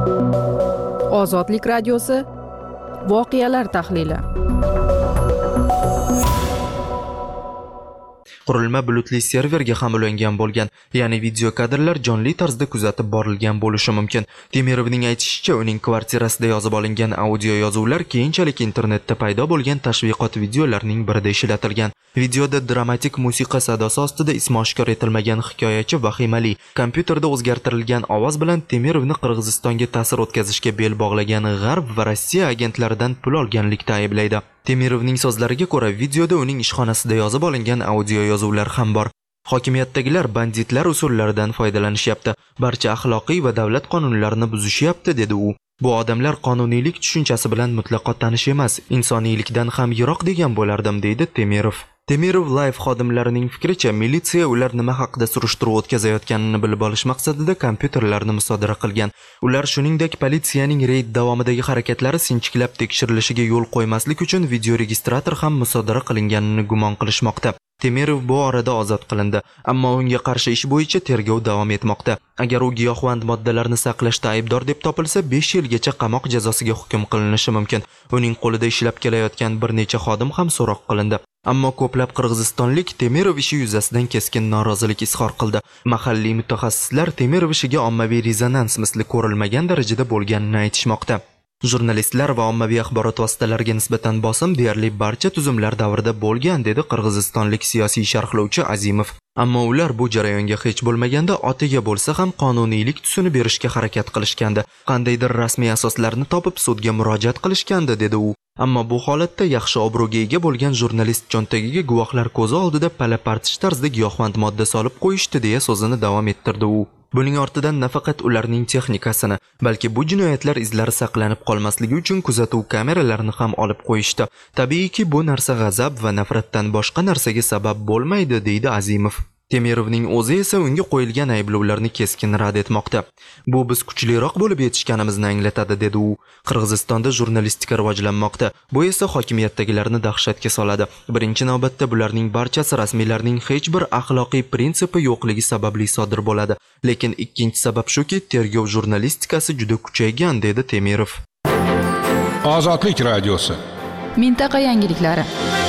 Speaker 1: Ozodlik radiosi voqealar tahlili.
Speaker 8: Qurilma bulutli serverga ham ulangan bo'lgan, ya'ni video kadrlar jonli tarzda kuzatib borilgan bo'lishi mumkin. Temirovning aytishicha, uning kvartirasida yozib olingan audio yozuvlar keyinchalik internetda paydo bo'lgan tashviqot videolarining birida ishlatilgan. Videoda dramatik musiqa sadosi ostida ismi oshkor etilmagan hikoyachi vahimali kompyuterda o'zgartirilgan ovoz bilan Temirovni Qirg'izistonga ta'sir o'tkazishga bel bog'lagan G'arb va Rossiya agentlaridan pul olganlikda ayblaydi. Temirovning so'zlariga ko'ra, videoda uning ishxonasida yozib olingan audio yozuvlar ham bor. Hokimiyatdagilar banditlar usullaridan foydalanishyapti, barcha axloqiy va davlat qonunlarini buzishyapti, dedi u. Bu odamlar qonuniylik tushunchasi bilan mutlaqo tanish emas, insoniylikdan ham yiroq degan bo'lardim, deydi Temirov. Temirov Live xodimlarining fikricha, militsiya ular nima haqida surishtiruv o'tkazayotganini bilib olish maqsadida kompyuterlarni musodara qilgan. Ular shuningdek politsiyaning reyd davomidagi harakatlari sinchiklab tekshirilishiga yo'l qo'ymaslik uchun video registrator ham musodara qilinganini gumon qilishmoqda. Temirov bu orada ozod qilindi, ammo unga qarshi ish bo'yicha tergov davom etmoqda. Agar u giyohvand moddalarni saqlashda aybdor deb topilsa, besh yilgacha qamoq jazosiga hukm qilinishi mumkin. Uning qo'lida ishlab kelayotgan bir necha xodim ham so'roq qilindi. Ammo ko'plab qirg'izistonlik Temirov ishi yuzasidan keskin norozilik izhor qildi. Mahalliy mutaxassislar Temirov ishiga ommaviy rezonans misli ko'rilmagan darajada bo'lganini aytishmoqda. Jurnalistlar va ommaviy axborot vositalariga nisbatan bosim deyarli barcha tuzumlar davrida bo'lgan, dedi qirg'izistonlik siyosiy sharhlovchi Azimov. Ammo ular bu jarayonga hech bo'lmaganda otiga bo'lsa ham qonuniylik tusini berishga harakat qilishgandi. Qandaydir rasmiy asoslarni topib sudga murojaat qilishgandi, dedi u. Ammo bu holatda yaxshi obro'ga ega bo'lgan jurnalist cho'ntagiga guvohlar ko'zi oldida pala-partish tarzda giyohvand modda solib qo'yishdi, deya so'zini davom ettirdi u. Buning ortidan nafaqat ularning texnikasini, balki bu jinoyatlar izlari saqlanib qolmasligi uchun kuzatuv kameralarini ham olib qo'yishdi. Tabiiyki, bu narsa g'azab va nafratdan boshqa narsaga sabab bo'lmaydi, deydi Azimov. Temirovning o'zi esa unga qo'yilgan ayblovlarni keskin rad etmoqda. Bu biz kuchliroq bo'lib yetishganimizni anglatadi, dedi u. Qirg'izistonda jurnalistika rivojlanmoqda. Bu esa hokimiyatdagilarni dahshatga soladi. Birinchi navbatda bularning barchasi rasmiylarning hech bir axloqiy prinsipi yo'qligi sababli sodir bo'ladi. Lekin ikkinchi sabab shuki, tergov jurnalistikasi juda kuchaygan, dedi Temirov.
Speaker 10: Ozodlik radiosi.
Speaker 1: Mintaqa yangiliklari.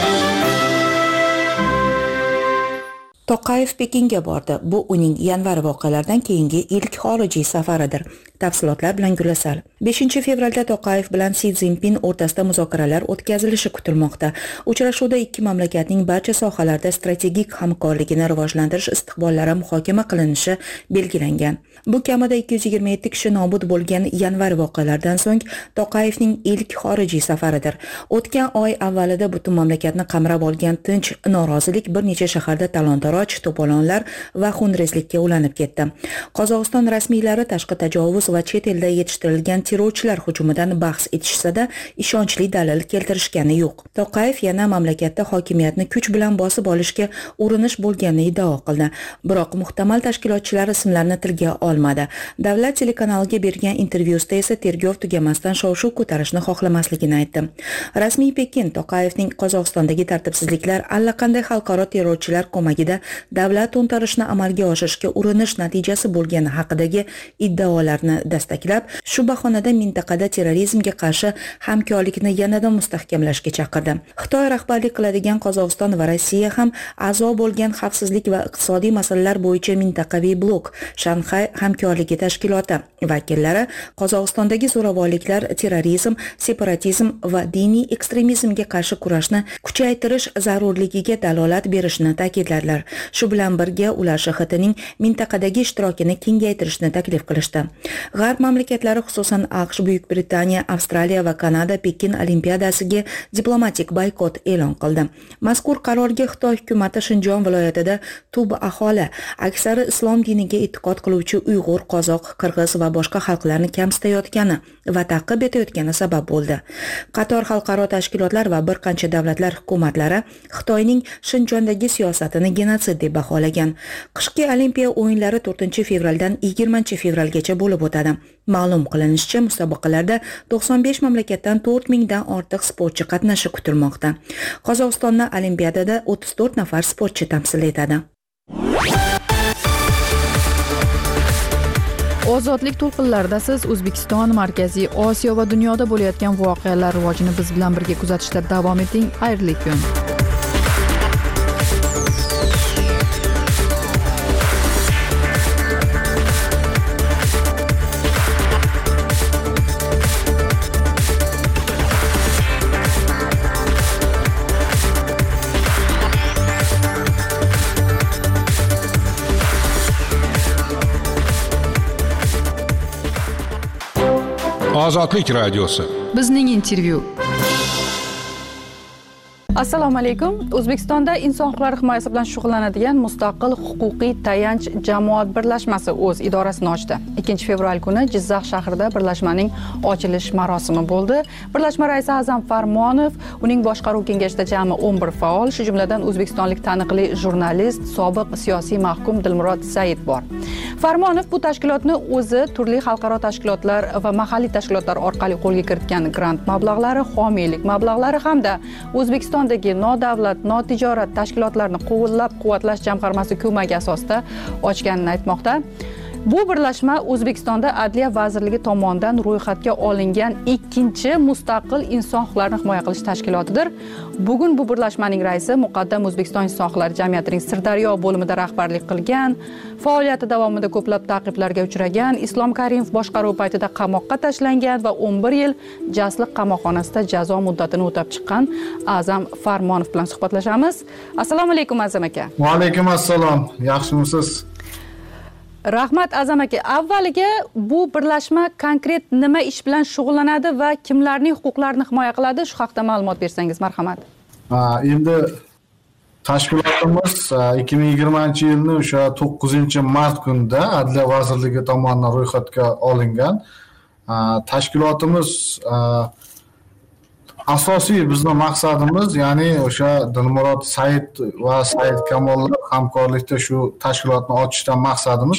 Speaker 6: To'qayev Pekinga bordi. Bu uning yanvar voqealaridan keyingi ilk xorijiy safaridir. Tafsilotlar bilan Gulasal. beshinchi fevralda To'qayev bilan Si Szinpin o'rtasida muzokaralar o'tkazilishi kutilmoqda. Uchrashuvda ikki mamlakatning barcha sohalarda strategik hamkorligini rivojlantirish istiqbollari muhokama qilinishi belgilangan. Bu kamida ikki yuz yigirma yetti kishi nobud bo'lgan yanvar voqealaridan so'ng To'qayevning ilk xorijiy safaridir. O'tgan oy avvalida butun mamlakatni qamrab olgan tinch norozilik bir necha shaharda talon-taroj, to'polonlar va xunrezlikka ulanib ketdi. Qozog'iston rasmiylari tashqi tajovuz va chet elda yetishtirilgan terrorchilar hujumidan bahs etishsa-da, ishonchli dalil keltirishgani yo'q. To'qayev yana mamlakatda hokimiyatni kuch bilan bosib olishga urinish bo'lganini iddao qildi. Biroq muhtamal tashkilotchilar ismlarini tilga olmadi. Davlat telekanaliga bergan intervyusida esa tergov tugamasdan shov-shuv ko'tarishni xohlamasligini aytdi. Rasmiy Pekin To'qayevning Qozog'istondagi tartibsizliklar allaqanday xalqaro terrorchilar ko'magida davlat to'ntarishni amalga oshirishga urinish natijasi bo'lgani haqidagi iddaolarni dastaklab, shu bahonada mintaqada terrorizmga qarshi hamkorlikni yanada mustahkamlashga chaqirdi. Xitoy rahbarlik qiladigan Qozog'iston va Rossiya ham a'zo bo'lgan xavfsizlik va iqtisodiy masalalar bo'yicha mintaqaviy blok Shanxay hamkorligi tashkiloti vakillari Qozog'istondagi zo'ravonliklar, terrorizm, separatizm va diniy ekstremizmga qarshi kurashni kuchaytirish zarurligiga dalolat berishni ta'kidladilar. Shu bilan birga ular Sh X Tning mintaqadagi ishtirokini kengaytirishni taklif qilishdi. G'arb mamlakatlari, xususan AQSh, Buyuk Britaniya, Avstraliya va Kanada Pekin olimpiadasiga diplomatik boykot e'lon qildi. Mazkur qarorga Xitoy hukumati Shinjon viloyatida tub aholi, aksari islom diniga e'tiqod qiluvchi Uyg'ur, Qozoq, Qirg'iz va boshqa xalqlarni kamsitayotgani va ta'qib etayotgani sabab bo'ldi. Qator xalqaro tashkilotlar va bir qancha davlatlar hukumatlari Xitoyning Shinjondagi siyosatini genotsid deb baholagan. Qishki olimpiya o'yinlari to'rtinchi fevraldan yigirmanchi fevralgacha bo'lib o'tadi. Ma'lum qilinishicha, musobaqalarda to'qson besh mamlakatdan to'rt mingdan ortiq sportchi qatnashi kutilmoqda. Qozog'istonni olimpiadada o'ttiz to'rt nafar sportchi tamsil etadi.
Speaker 1: Ozodlik to'lqinlarida siz O'zbekiston, Markaziy Osiyo va dunyoda bo'layotgan voqealar rivojini biz bilan birga kuzatishda davom eting. Xayrli kun.
Speaker 10: Ozodlik radiosi.
Speaker 1: Bizning intervyu. Assalomu alaykum. O'zbekistonda inson huquqlari himoyasi bilan shug'ullanadigan mustaqil huquqiy tayanch jamoat birlashmasi o'z idorasini ochdi. ikkinchi fevral kuni Jizzax shahrida birlashmaning ochilish marosimi bo'ldi. Birlashma raisi A'zam Farmonov, uning boshqaruv kengashida jami o'n bir faol, shu jumladan o'zbekistonlik taniqli jurnalist, sobiq siyosiy mahkum Dilmurod Said bor. Farmonov bu tashkilotni o'zi turli xalqaro tashkilotlar va mahalliy tashkilotlar orqali qo'lga kiritgan grant mablag'lari, homiylik mablag'lari hamda O'zbekiston nodavlat, notijorat tashkilotlarni qo'llab-quvvatlash jamg'armasi ko'magi asosida ochganini aytmoqda. Bu birlashma O'zbekistonda Adliya vazirligi tomonidan ro'yxatga olingan ikkinchi mustaqil inson huquqlarini himoya qilish tashkilotidir. Bugun bu birlashmaning raisi muqaddam O'zbekiston inson huquqlari jamiyatining Sirdaryo bo'limida rahbarlik qilgan, faoliyati davomida ko'plab ta'qiblarga uchragan, Islom Karimov boshqaruv paytida qamoqqa tashlangan va o'n bir yil Jasliq qamoqxonasida jazo muddatini o'tab chiqqan A'zam Farmonov bilan suhbatlashamiz. Assalomu alaykum A'zam aka.
Speaker 11: Va alaykum assalom. Yaxshimisiz?
Speaker 1: Rahmat A'zam aka. Avvaliga bu birlashma konkret nima ish bilan shug'ullanadi va kimlarning huquqlarini himoya qiladi? Shu haqida ma'lumot bersangiz, marhamat.
Speaker 11: Ha, endi tashkilotimiz ikki ming yigirmanchi yilning o'sha to'qqizinchi mart kunida Adliya vazirligi tomonidan ro'yxatga olingan. Tashkilotimiz asosiy bizning maqsadimiz, ya'ni o'sha Dilmurod Said va Said Kamollar hamkorlikda shu tashkilotni ochishdan maqsadimiz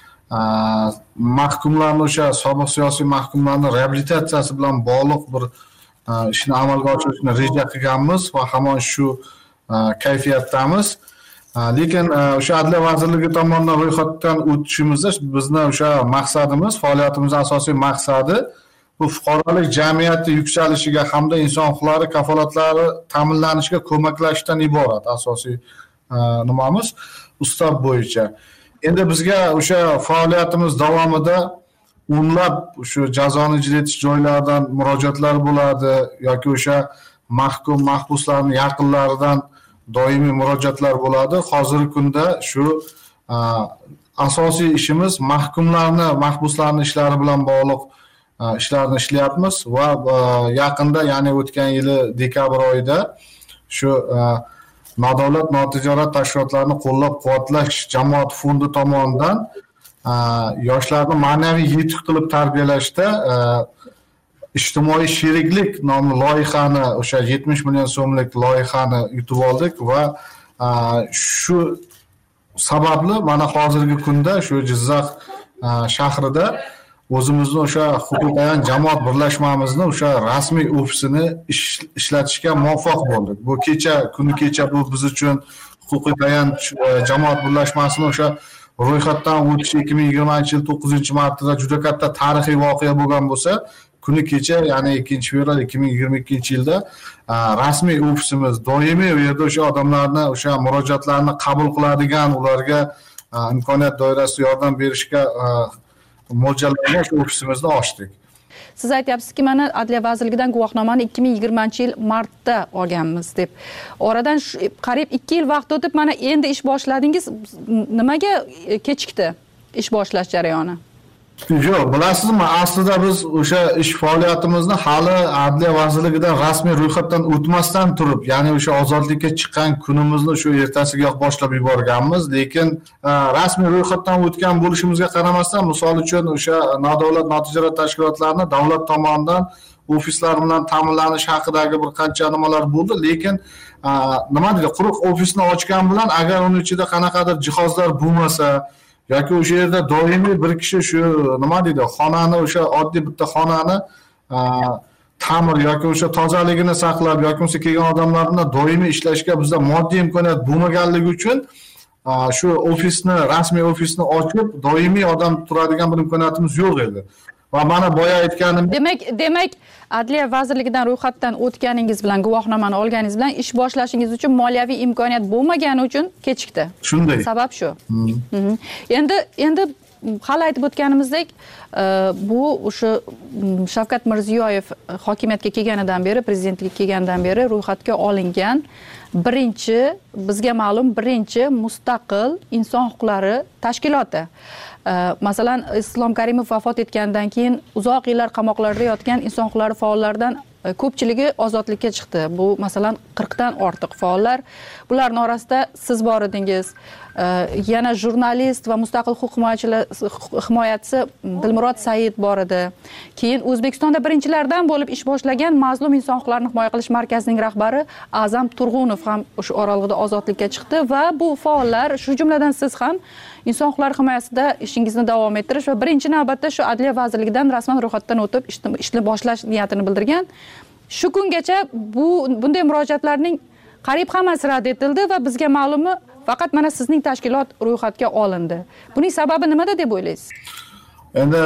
Speaker 11: mahkumlarning o'sha sobiq siyosiy mahkumlarning reabilitatsiyasi bilan bog'liq bir ishni amalga oshirishni reja qilganmiz va hamon shu kayfiyatdamiz. Lekin o'sha Adliya vazirligi tomonidan ro'yxatdan o'tishimizda bizni o'sha maqsadimiz, faoliyatimizning asosiy maqsadi bu fuqarolik jamiyati yuksalishiga hamda inson huquqlari kafolatlari ta'minlanishiga ko'maklashishdan iborat asosiy nimamiz ustoz bo'yicha. Endi bizga o'sha faoliyatimiz davomida o'nlab o'sha jazoni ijro etish joylaridan murojaatlar bo'ladi yoki o'sha mahkum mahbuslarning yaqinlaridan doimiy murojaatlar bo'ladi. Hozirgi kunda shu asosiy ishimiz mahkumlarni, mahbuslarning ishlari bilan bog'liq ishlarni ishlayapmiz va yaqinda, ya'ni o'tgan yili dekabr oyida shu nodavlat notijorat tashkilotlarni qo'llab-quvvatlash jamoat fondi tomonidan yoshlarni ma'naviy yetuk qilib tarbiyalashda ijtimoiy sheriklik nomli loyihani, o'sha yetmish million so'mlik loyihani yutib oldik va shu sababli mana hozirgi kunda shu Jizzax shahrida o'zimizni o'sha huquqiy tayanch jamoat birlashmamizni o'sha rasmiy ofisini ishlatishga muvaffaq bo'ldik. Bu kecha, kuni kecha bu biz uchun huquqiy tayanch jamoat birlashmasini o'sha ro'yxatdan o'tish ikki ming yigirmanchi yil to'qqizinchi martida juda katta tarixiy voqea bo'lgan bo'lsa, kuni kecha, ya'ni ikkinchi fevral ikki ming yigirma ikkinchi yilda rasmiy ofisimiz doimiy u yerda o'sha odamlarni o'sha murojaatlarini qabul qiladigan, ularga imkoniyat doirasida yordam berishga mo'ljallangan shu ofisimizni ochdik.
Speaker 1: Siz aytyapsizki, mana Adliya vazirligidan guvohnomani ikki ming yigirmanchi yil martda olganmiz deb. Oradan qariyb ikki yil vaqt o'tib, mana endi ish boshladingiz. Nimaga kechikdi ish boshlash jarayoni?
Speaker 11: Yo'q, bilasizmi, aslida biz o'sha ish faoliyatimizni hali Adliya vazirligidan rasmiy ro'yxatdan o'tmasdan turib, ya'ni o'sha ozodlikka chiqqan kunimizni shu ertasiga boshlab yuborganmiz, lekin rasmiy ro'yxatdan o'tgan bo'lishimizga qaramasdan, misol uchun o'sha nodavlat notijorat tashkilotlarni davlat tomonidan ofislar bilan ta'minlanish haqidagi bir qancha nimalar bo'ldi, lekin nima deydi, quruq ofisni ochgan bilan agar uning ichida qanaqadir jihozlar bo'lmasa yoki o'sha yerda doimiy bir kishi shu nima deydi, xonani, o'sha oddiy bitta xonani ta'mir yoki o'sha tozaligini saqlab yoki bo'lmasa kelgan odamlar bilan doimiy ishlashga bizda moddiy imkoniyat bo'lmaganligi uchun shu ofisni, rasmiy ofisni ochib, doimiy odam turadigan bir imkoniyatimiz yo'q edi. Va mana boya aytganim,
Speaker 1: demak, demak, Adliya vazirligidan ro'yxatdan o'tganingiz bilan, guvohnomani olganingiz bilan ish boshlashingiz uchun moliyaviy imkoniyat bo'lmagani uchun kechikdi.
Speaker 11: Shunday.
Speaker 1: Sabab shu. Endi endi hali aytib o'tganimizdek, bu o'sha Shavkat Mirziyoyev hokimiyatga kelganidan beri, prezidentlikka kelganidan beri ro'yxatga olingan birinchi, bizga ma'lum birinchi mustaqil inson huquqlari tashkiloti. Masalan, Islom Karimov vafot etgandan keyin uzoq yillar qamoqlarda yotgan inson huquqlari faollaridan ko'pchiligi ozodlikka chiqdi. Bu masalan qirqdan ortiq faollar. Bularning orasida siz bor edingiz. Yana jurnalist va mustaqil huquq himoyachisi Dilmurod Said bor edi. Keyin O'zbekistonda birinchilardan bo'lib ish boshlagan Mazlum inson huquqlarini himoya qilish markazining rahbari A'zam Turg'unov ham o'sha oralig'ida ozodlikka chiqdi va bu faollar, shu jumladan siz ham inson huquqlari himoyasida ishingizni davom ettirish va birinchi navbatda shu Adliya vazirligidan rasman ro'yxatdan o'tib ishni boshlash niyatini bildirgan. Shu kungacha bu bunday murojaatlarning qariyb hammasi rad etildi va bizga ma'lumi faqat mana sizning tashkilot ro'yxatga olindi. Buning sababi nimada deb o'ylaysiz?
Speaker 11: Endi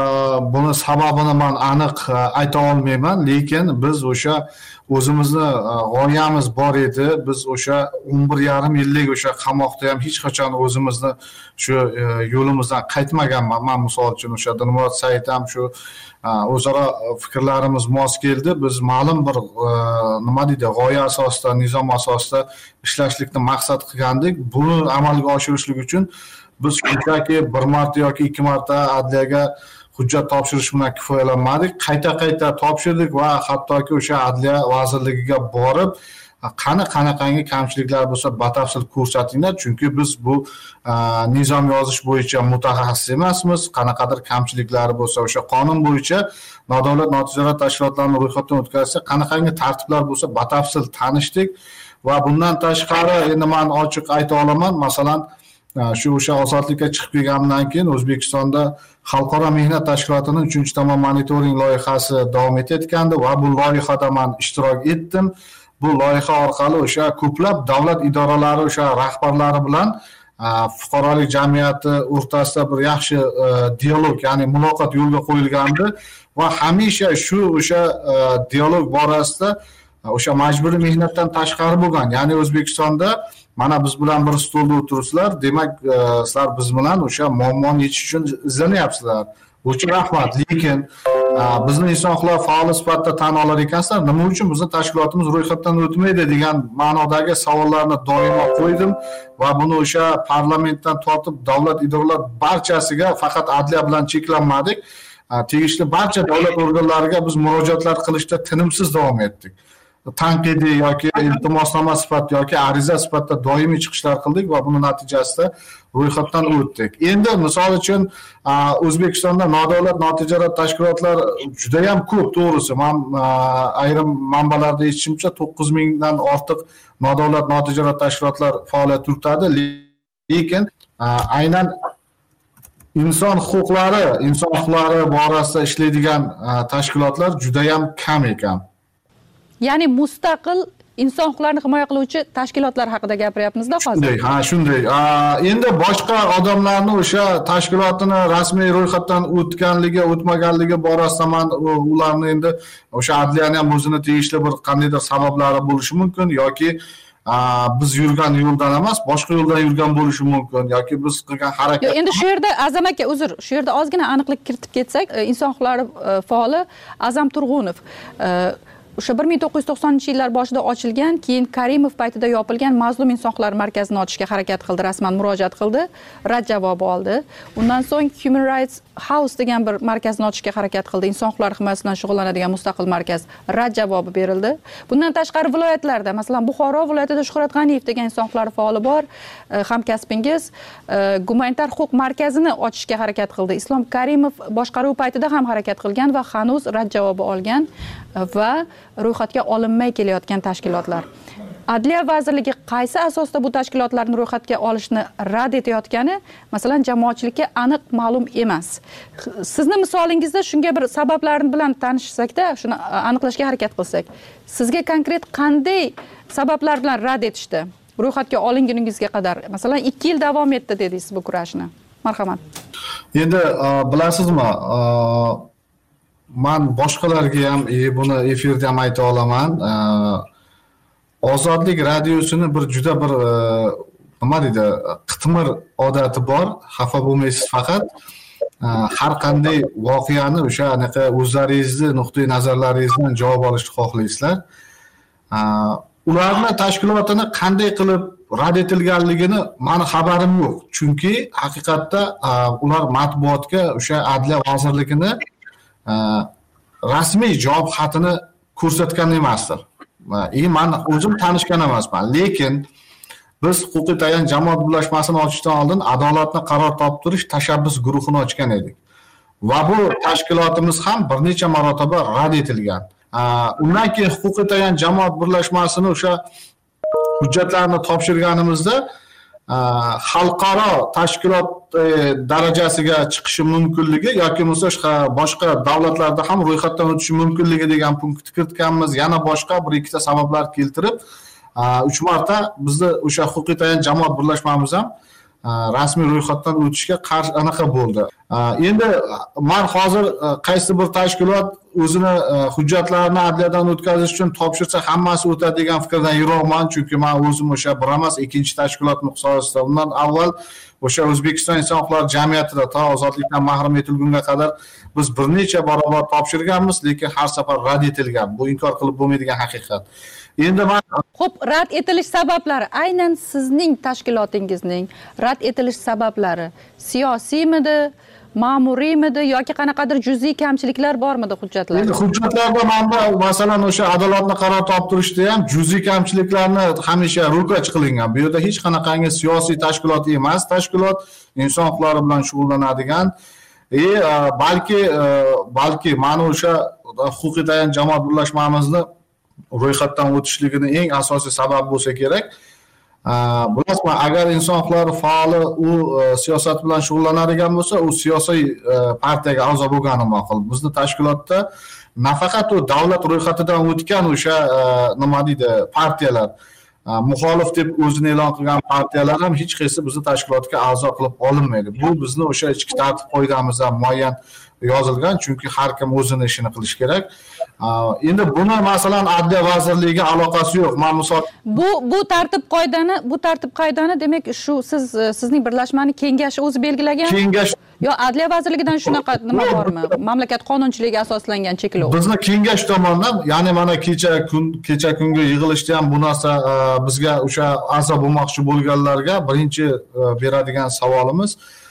Speaker 11: buni sababini men aniq ayta olmayman, lekin biz o'sha o'zimizni g'oyamiz bor edi. Biz o'sha o'n bir yarim yillik o'sha qamoqda ham hech qachon o'zimizni shu yo'limizdan qaytmaganman. Men misol uchun o'sha Dilmurod Said ham shu o'zaro fikrlarimiz mos keldi. Biz ma'lum bir nima deydi, g'oya asosida, nizom asosida ishlashlikni maqsad qilgandik. Buni amalga oshirishlik uchun biz shunchaki bir marta yoki ikki marta adliyaga hujjat topshirish bilan kifoyalanmadik. Qayta-qayta topshirdik va hattoki o'sha Adliya vazirligiga borib, qani qanaqangi kamchiliklar bo'lsa batafsil ko'rsatinglar, chunki biz bu nizom yozish bo'yicha mutaxassis emasmiz. Qanaqadir kamchiliklari bo'lsa o'sha qonun bo'yicha nodavlat notijorat tashkilotlarni ro'yxatdan o'tkazsa, qanaqangi tartiblar bo'lsa batafsil tanishdik va bundan tashqari endi men ochiq ayta olaman, masalan shu o'sha ozodlikka chiqib kelgandan keyin O'zbekistonda Xalqaro mehnat tashkilotining uchinchi tomon monitoring loyihasi davom etayotgandi va bu loyihada men ishtirok etdim. Bu loyiha orqali o'sha ko'plab davlat idoralari o'sha rahbarlari bilan fuqarolik jamiyati o'rtasida bir yaxshi dialog, ya'ni muloqot yo'lga qo'yilgandi va hamisha shu o'sha dialog borasida o'sha majburiy mehnatdan tashqari bo'lgan, ya'ni O'zbekistonda mana biz bilan bir stolda o'tiribsizlar, demak sizlar biz bilan o'sha muammoni yechish uchun izlanyapsizlar. Bu uchun rahmat. Lekin bizni inson huquqlari faoli sifatida tan olar ekansizlar, nima uchun bizni tashkilotimiz ro'yxatdan o'tmaydi degan ma'nodagi savollarni doimo qo'ydim va buni o'sha parlamentdan tortib davlat idoralari barchasiga, faqat adliya bilan cheklanmadik, tegishli barcha davlat organlariga biz murojaatlar qilishda tinimsiz davom etdik. Tanqidiy yoki iltimosnoma sifatida yoki ariza sifatida doimiy chiqishlar qildik va buning natijasida ro'yxatdan o'tdik. Endi misol uchun O'zbekistonda nodavlat notijorat tashkilotlar juda ham ko'p, to'g'risi. Men ayrim manbalarda eshitishimcha to'qqiz mingdan ortiq nodavlat notijorat tashkilotlar faoliyat yuritadi, lekin aynan inson huquqlari, inson huquqlari borasida ishlaydigan tashkilotlar juda ham kam ekan.
Speaker 1: Ya'ni mustaqil inson huquqlarini himoya qiluvchi tashkilotlar haqida gapiryapmizda hozir.
Speaker 11: Shunday, ha, shunday. Endi boshqa odamlarni o'sha tashkilotini rasmiy ro'yxatdan o'tganligi, o'tmaganligi borasida men ularni endi o'sha adliyaning ham o'zini tegishli bir qandaydir sabablari bo'lishi mumkin yoki biz yurgan yo'ldan emas, boshqa yo'ldan yurgan bo'lishi mumkin yoki biz qilgan harakat.
Speaker 1: Endi shu yerda Azam aka, uzr, shu yerda ozgina aniqlik kiritib ketsak, inson huquqlari faoli A'zam Turg'unov o'sha bir ming to'qqiz yuz to'qsoninchi yillar boshida ochilgan, keyin Karimov paytida yopilgan Mazlum inson huquqlari markazini ochishga harakat qildi, rasman murojaat qildi, rad javobi oldi. Undan so'ng Human Rights House degan bir markazni ochishga harakat qildi, inson huquqlari himoyasi bilan shug'ullanadigan mustaqil markaz, rad javobi berildi. Bundan tashqari viloyatlarda, masalan, Buxoro viloyatida Shuhrat G'aniyev degan inson huquqlari faoli bor, hamkasbingiz gumanitar huquq markazini ochishga harakat qildi. Islom Karimov boshqaruv paytida ham harakat qilgan va hanuz rad javobi olgan va ro'yxatga olinmay kelayotgan tashkilotlar. Adliya vazirligi qaysi asosda bu tashkilotlarni ro'yxatga olishni rad etayotgani, masalan, jamoatchilikka aniq ma'lum emas. Sizni misolingizda shunga bir sabablarini bilan tanishsakda, shuni aniqlashga harakat qilsak, sizga konkret qanday sabablar bilan rad etishdi? ro'yxatga olinguningizga qadar, masalan ikki yil davom etdi dedingiz bu kurashni. Marhamat.
Speaker 11: Endi bilasizmi, men boshqalarga ham buni efirda ham ayta olaman. Ozodlik radiosini bir juda bir nima deydi, qitmir odati bor. Xafa bo'lmaysiz, faqat har qanday voqeani o'sha anaqa o'zlaringizni nuqtai nazarlaringizdan javob olishni xohlaysizlar. Ularning tashkilotini qanday qilib rad etilganligini meni xabarim yo'q. Chunki haqiqatda ular matbuotga o'sha Adliya vazirligini rasmiy javob xatini ko'rsatgan emasdir. E men o'zim tanishgan emasman, lekin biz huquqiy tayanch jamoat birlashmasini ochishdan oldin adolatni qaror toptirish tashabbus guruhini ochgan edik. Va bu tashkilotimiz ham bir necha marotaba rad etilgan. Undan keyin huquqiy tayanch jamoat birlashmasini o'sha hujjatlarni topshirganimizda xalqaro tashkilot darajasiga chiqishi mumkinligi yoki bo'lmasa boshqa davlatlarda ham ro'yxatdan o'tishi mumkinligi degan punktni kiritganmiz. Yana boshqa bir ikkita sabablar keltirib uch marta bizni o'sha huquqiy tayanch jamoat birlashmamiz ham rasmiy ro'yxatdan o'tishga qarshi anaqa bo'ldi. Endi men hozir qaysi bir tashkilot o'zini hujjatlarini adliyadan o'tkazish uchun topshirsa hammasi o'tadi degan fikrdan yiroqman, chunki men o'zim o'sha bir emas, ikkinchi tashkilot miqyosida undan avval o'sha O'zbekiston inson huquqlari jamiyatida to ozodlikdan mahrum etilgunga qadar biz bir necha barobar topshirganmiz, lekin har safar rad etilgan. Bu inkor qilib bo'lmaydigan haqiqat. Endi men
Speaker 1: Xo'p, rad etilish sabablari, aynan sizning tashkilotingizning rad etilish sabablari siyosiymidi, ma'muriymidi yoki qanaqadir juz'iy kamchiliklar bormidi hujjatlarda?
Speaker 11: Endi hujjatlarda menda masalan o'sha adolatni qaror toptirishda ham juz'iy kamchiliklarni hamisha ro'kach qilingan. Bu yerda hech qanaqangi siyosiy tashkilot emas, tashkilot inson huquqlari bilan shug'ullanadigan e balki balki mana o'sha huquqiy tayanch jamoat birlashmamizni ro'yxatdan o'tishligini eng asosiy sabab bo'lsa kerak. Bilasizmi, agar inson huquqlari faoli u siyosat bilan shug'ullanadigan bo'lsa, u siyosiy partiyaga a'zo bo'lgani ma'qul. Bizning tashkilotda nafaqat u davlat ro'yxatidan o'tgan o'sha nima deydi, partiyalar, muxolif deb o'zini e'lon qilgan partiyalar ham hech qaysi bizning tashkilotga a'zo qilib olinmaydi. Bu bizning o'sha ichki tartib qoidamizda muayyan yozilgan, chunki har kim o'zini ishini qilish kerak. Endi buni masalan Adliya vazirligiga aloqasi yo'q. Men misol
Speaker 1: bu bu tartib qoidani, bu tartib qoidani demak shu siz sizning birlashmani kengashi o'zi belgilagan?
Speaker 11: Kengash
Speaker 1: yo Adliya vazirligidan shunaqa nima bormi? Mamlakat qonunchiligiga asoslangan cheklov.
Speaker 11: Bizni kengash tomonidan, ya'ni mana kecha kun kecha kungi yig'ilishda ham bu narsa bizga o'sha a'zo bo'lmoqchi bo'lganlarga birinchi beradigan savolimiz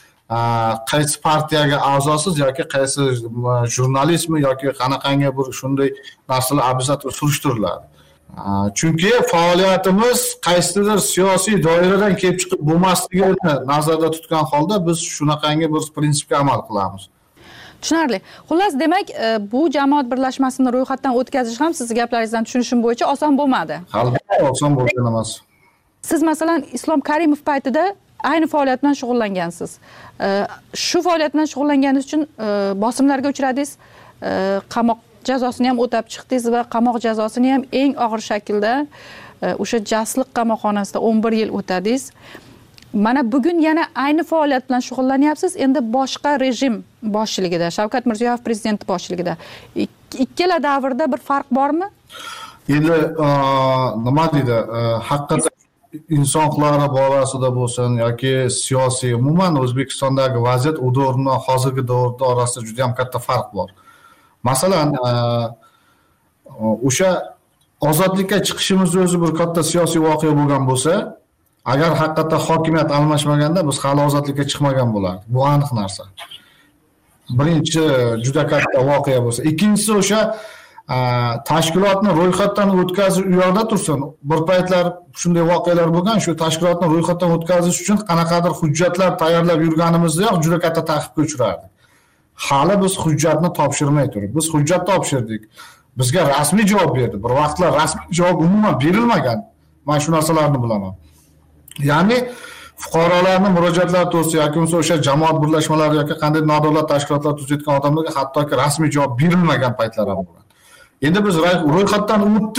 Speaker 11: qaysi partiyaga a'zosiz yoki qaysi jurnalistmi yoki qanaqangi bir shunday narsalar obязательно surishtiriladi. Chunki faoliyatimiz qaysidir siyosiy doiradan kelib chiqib bo'lmasligini nazarda tutgan holda biz shunaqangi bir prinsipga amal qilamiz.
Speaker 1: Tushunarli. Xullas, demak, bu jamoat birlashmasini ro'yxatdan o'tkazish ham siz gaplaringizdan tushunishim bo'yicha oson bo'lmadi.
Speaker 11: Albatta, oson bo'lgan emas.
Speaker 1: Siz masalan Islom Karimov paytida ayni faoliyat bilan shug'ullangansiz. Shu faoliyat bilan shug'ullanganingiz uchun bosimlarga uchradingiz, qamoq jazosini ham o'tab chiqdingiz va qamoq jazosini ham eng og'ir shaklda o'sha Jasliq qamoqxonasida o'n bir yil o'tadingiz. Mana bugun yana ayni faoliyat bilan shug'ullanyapsiz, endi boshqa rejim boshchiligida, Shavkat Mirziyoyev prezident boshchiligida. Ikkala davrda bir farq bormi?
Speaker 11: Endi nima deydi, haqiqatan inson huquqlari borasida bo'lsin yoki siyosiy, umuman O'zbekistondagi vaziyat u davr bilan hozirgi davrda orasida juda ham katta farq bor. Masalan, o'sha ozodlikka chiqishimiz o'zi bir katta siyosiy voqea bo'lgan bo'lsa, agar haqiqatda hokimiyat almashmaganda biz hali ozodlikka chiqmagan bo'lardik. Bu aniq narsa. Birinchi juda katta voqea bo'lsa, ikkinchisi o'sha tashkilotni ro'yxatdan o'tkazish u yoqda tursin. Bir paytlar shunday voqealar bo'lgan, shu tashkilotni ro'yxatdan o'tkazish uchun qanaqadir hujjatlar tayyorlab yurganimizda yo'q, juda katta ta'qibga uchrardik. Hali biz hujjatni topshirmay turib, biz hujjat topshirdik. Bizga rasmiy javob berdi. Bir vaqtlar rasmiy javob umuman berilmagan. Men shu narsalarni bilaman. Ya'ni fuqarolarning murojaatlari to'g'risida yoki bo'lmasa o'sha jamoat birlashmalari yoki qanday nodavlat tashkilotlar tuzayotgan odamlarga hattoki rasmiy javob berilmagan paytlar ham bo'lgan. Endi biz ro'yxatdan o'tdik.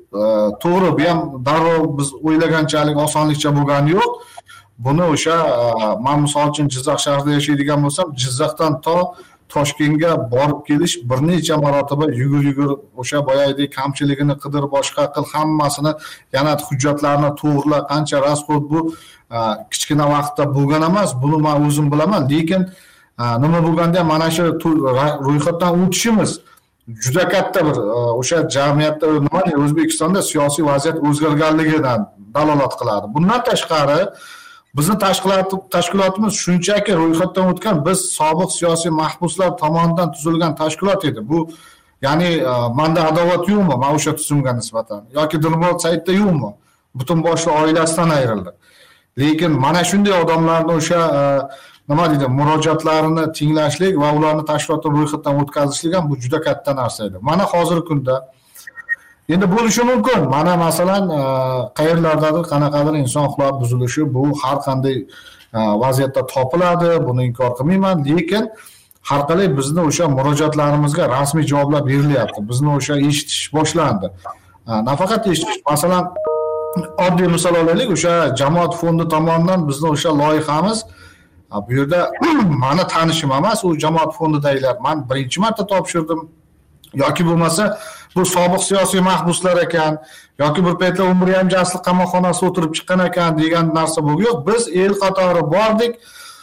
Speaker 11: to'g'ri, bu ham darrov biz o'ylaganchalik osonlikcha bo'lgani yo'q. Buni o'sha men misol uchun Jizzax shahrida yashaydigan bo'lsam, Jizzaxdan to Toshkentga borib kelish bir necha marotaba yugur-yugur o'sha boyagidek kamchiligini qidir, boshqa qil, hammasini yana hujjatlarni to'g'rila, qancha rasxod bu kichkina vaqtda bo'lgan emas. Buni men o'zim bilaman, lekin nima bo'lganda ham mana shu ro'yxatdan o'tishimiz juda katta bir o'sha jamiyatda nima O'zbekistonda siyosiy vaziyat o'zgarganligidan dalolat qiladi. Bundan tashqari bizni tashkilotimiz shunchaki ro'yxatdan o'tgan, biz sobiq siyosiy mahbuslar tomonidan tuzilgan tashkilot edi. Bu ya'ni menda adovat yo'qmi mana o'sha tuzumga nisbatan yoki Dilmurod Saidda yo'qmi? Butun boshli oilasidan ayrildi. Lekin mana shunday odamlarni o'sha nima deydi, murojaatlarini tinglashlik va ularni tashkilotdan ro'yxatdan o'tkazishlik ham bu juda katta narsa edi. Mana hozirgi kunda endi bo'lishi mumkin. Mana masalan qayerlardadir qanaqadir inson huquqlari buzilishi bu har qanday vaziyatda topiladi, buni inkor qilmayman, lekin har qalay bizni o'sha murojaatlarimizga rasmiy javoblar berilyapti. Bizni o'sha eshitish boshlandi. Nafaqat eshitish, masalan oddiy misol olaylik, o'sha jamoat fondi tomonidan bizni o'sha loyihamiz bu yerda meni tanishim emas, u jamoat fondidagilar. Men birinchi marta topshirdim. Yoki bo'lmasa bu sobiq siyosiy mahbuslar ekan, yoki bir paytlar umriy hamjaslik qamoqxonasida o'tirib chiqqan ekan degan narsa bu yo'q. Biz el qatori bordik.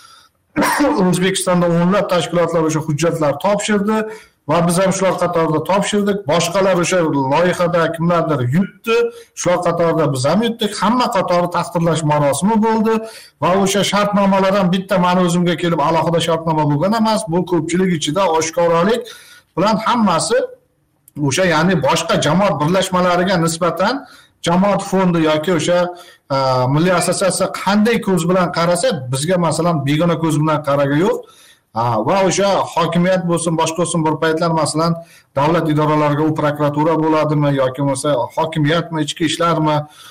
Speaker 11: O'zbekistonda o'nlab tashkilotlar o'sha hujjatlar topshirdi va biz ham shular qatorida topshirdik. Boshqalar o'sha loyihada kimlardir yutdi, shular qatorida biz ham yutdik. Hamma qatori taqdirlash marosimi bo'ldi va o'sha shartnomalar ham bitta meni o'zimga kelib alohida shartnoma bo'lgan emas. Bu ko'pchilik ichida oshkoralik bilan hammasi o'sha ya'ni boshqa jamoat birlashmalariga nisbatan jamoat fondi yoki o'sha milliy assotsiatsiya qanday ko'z bilan qarasa, bizga masalan begona ko'z bilan qaraga yo'q. Va o'sha hokimiyat bo'lsin, boshqa bo'lsin, bir paytlar masalan davlat idoralariga u prokuratura bo'ladimi yoki bo'lmasa hokimiyatmi, ichki ishlarmi,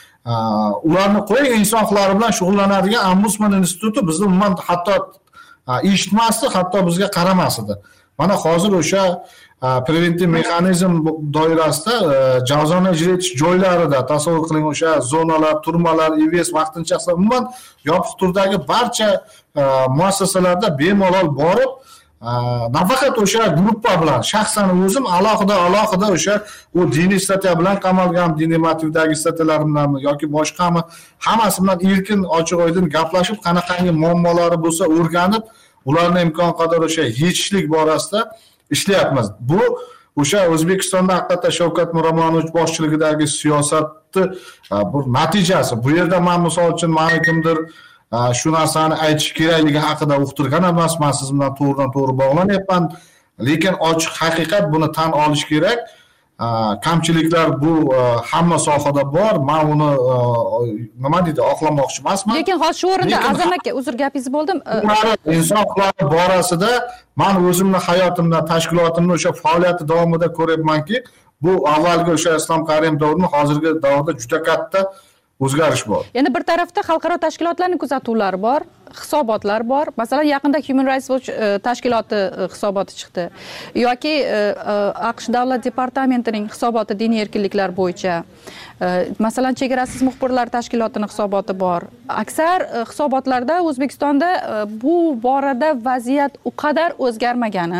Speaker 11: ularni qo'ying, inson huquqlari bilan shug'ullanadigan ombudsman instituti bizni umuman hatto eshitmasdi, hatto bizga qaramas edi. Mana hozir o'sha preventiv mexanizm doirasida jazoni ijro etish joylarida tasavvur qiling, o'sha zonalar, turmalar, ivs vaqtincha umuman yopiq turdagi barcha muassasalarda bemalol borib, nafaqat o'sha gruppa bilan, shaxsan o'zim alohida alohida o'sha u diniy statiya bilan qamalgan, diniy motivdagi statiyalar bilanmi yoki boshqami, hammasi bilan erkin, ochiq oydin gaplashib, qanaqangi muammolari bo'lsa o'rganib, ularni imkon qadar o'sha yechishlik borasida ishlayapmiz. Bu o'sha O'zbekistonda haqiqatda Shavkat Miromonovich boshchiligidagi siyosatni bir natijasi. Bu yerda men misol uchun meni kimdir shu narsani aytish kerakligi haqida uqtirgan emasman, siz bilan to'g'ridan to'g'ri bog'lanyapman, lekin ochiq haqiqat, buni tan olish kerak. Kamchiliklar bu hamma sohada bor. Men uni nima deydi, oqlamoqchi emasman.
Speaker 1: Lekin hozir shu o'rinda Azam aka, uzr gapingizni bo'ldim.
Speaker 11: Inson huquqlari borasida men o'zimning hayotimda, tashkilotimni o'sha faoliyati davomida ko'ryapmanki, bu avvalgi o'sha Islom Karimov davrining hozirgi davrda juda katta o'zgarish bor.
Speaker 1: Yana bir tarafda xalqaro tashkilotlarning kuzatuvlari bor, hisobotlar bor. Masalan, yaqinda Human Rights Watch tashkiloti hisoboti chiqdi yoki AQSh davlat departamentining hisoboti diniy erkinliklar bo'yicha. Masalan, chegarasiz muxbirlar tashkilotining hisoboti bor. Aksar hisobotlarda O'zbekistonda bu borada vaziyat u qadar o'zgarmagani,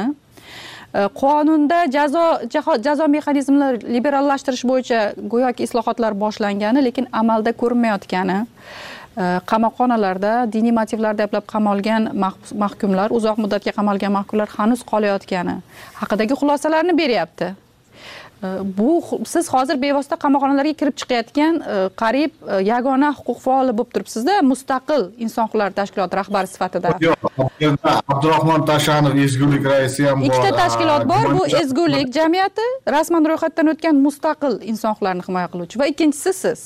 Speaker 1: qonunda jazo jazo mexanizmlarini liberallashtirish bo'yicha go'yoki islohotlar boshlangani, lekin amalda ko'rinmayotgani, qamoqxonalarda diniy motivlarda ablab qamalgan mahkumlar, uzoq muddatga qamalgan mahkumlar hanuz qolayotgani haqidagi xulosalarni beryapti. Bu siz hozir bevosita qamoqxonalarga kirib chiqayotgan qariyb yagona huquq faoli bo'lib turibsiz-da, mustaqil inson huquqlari tashkiloti rahbari sifatida.
Speaker 11: Yo'q, Abdurahmon Tashanov ezgulik raisi ham bor.
Speaker 1: Ikkita tashkilot bor, bu ezgulik jamiyati, rasman ro'yxatdan o'tgan mustaqil inson huquqlarini himoya qiluvchi va ikkinchisi siz.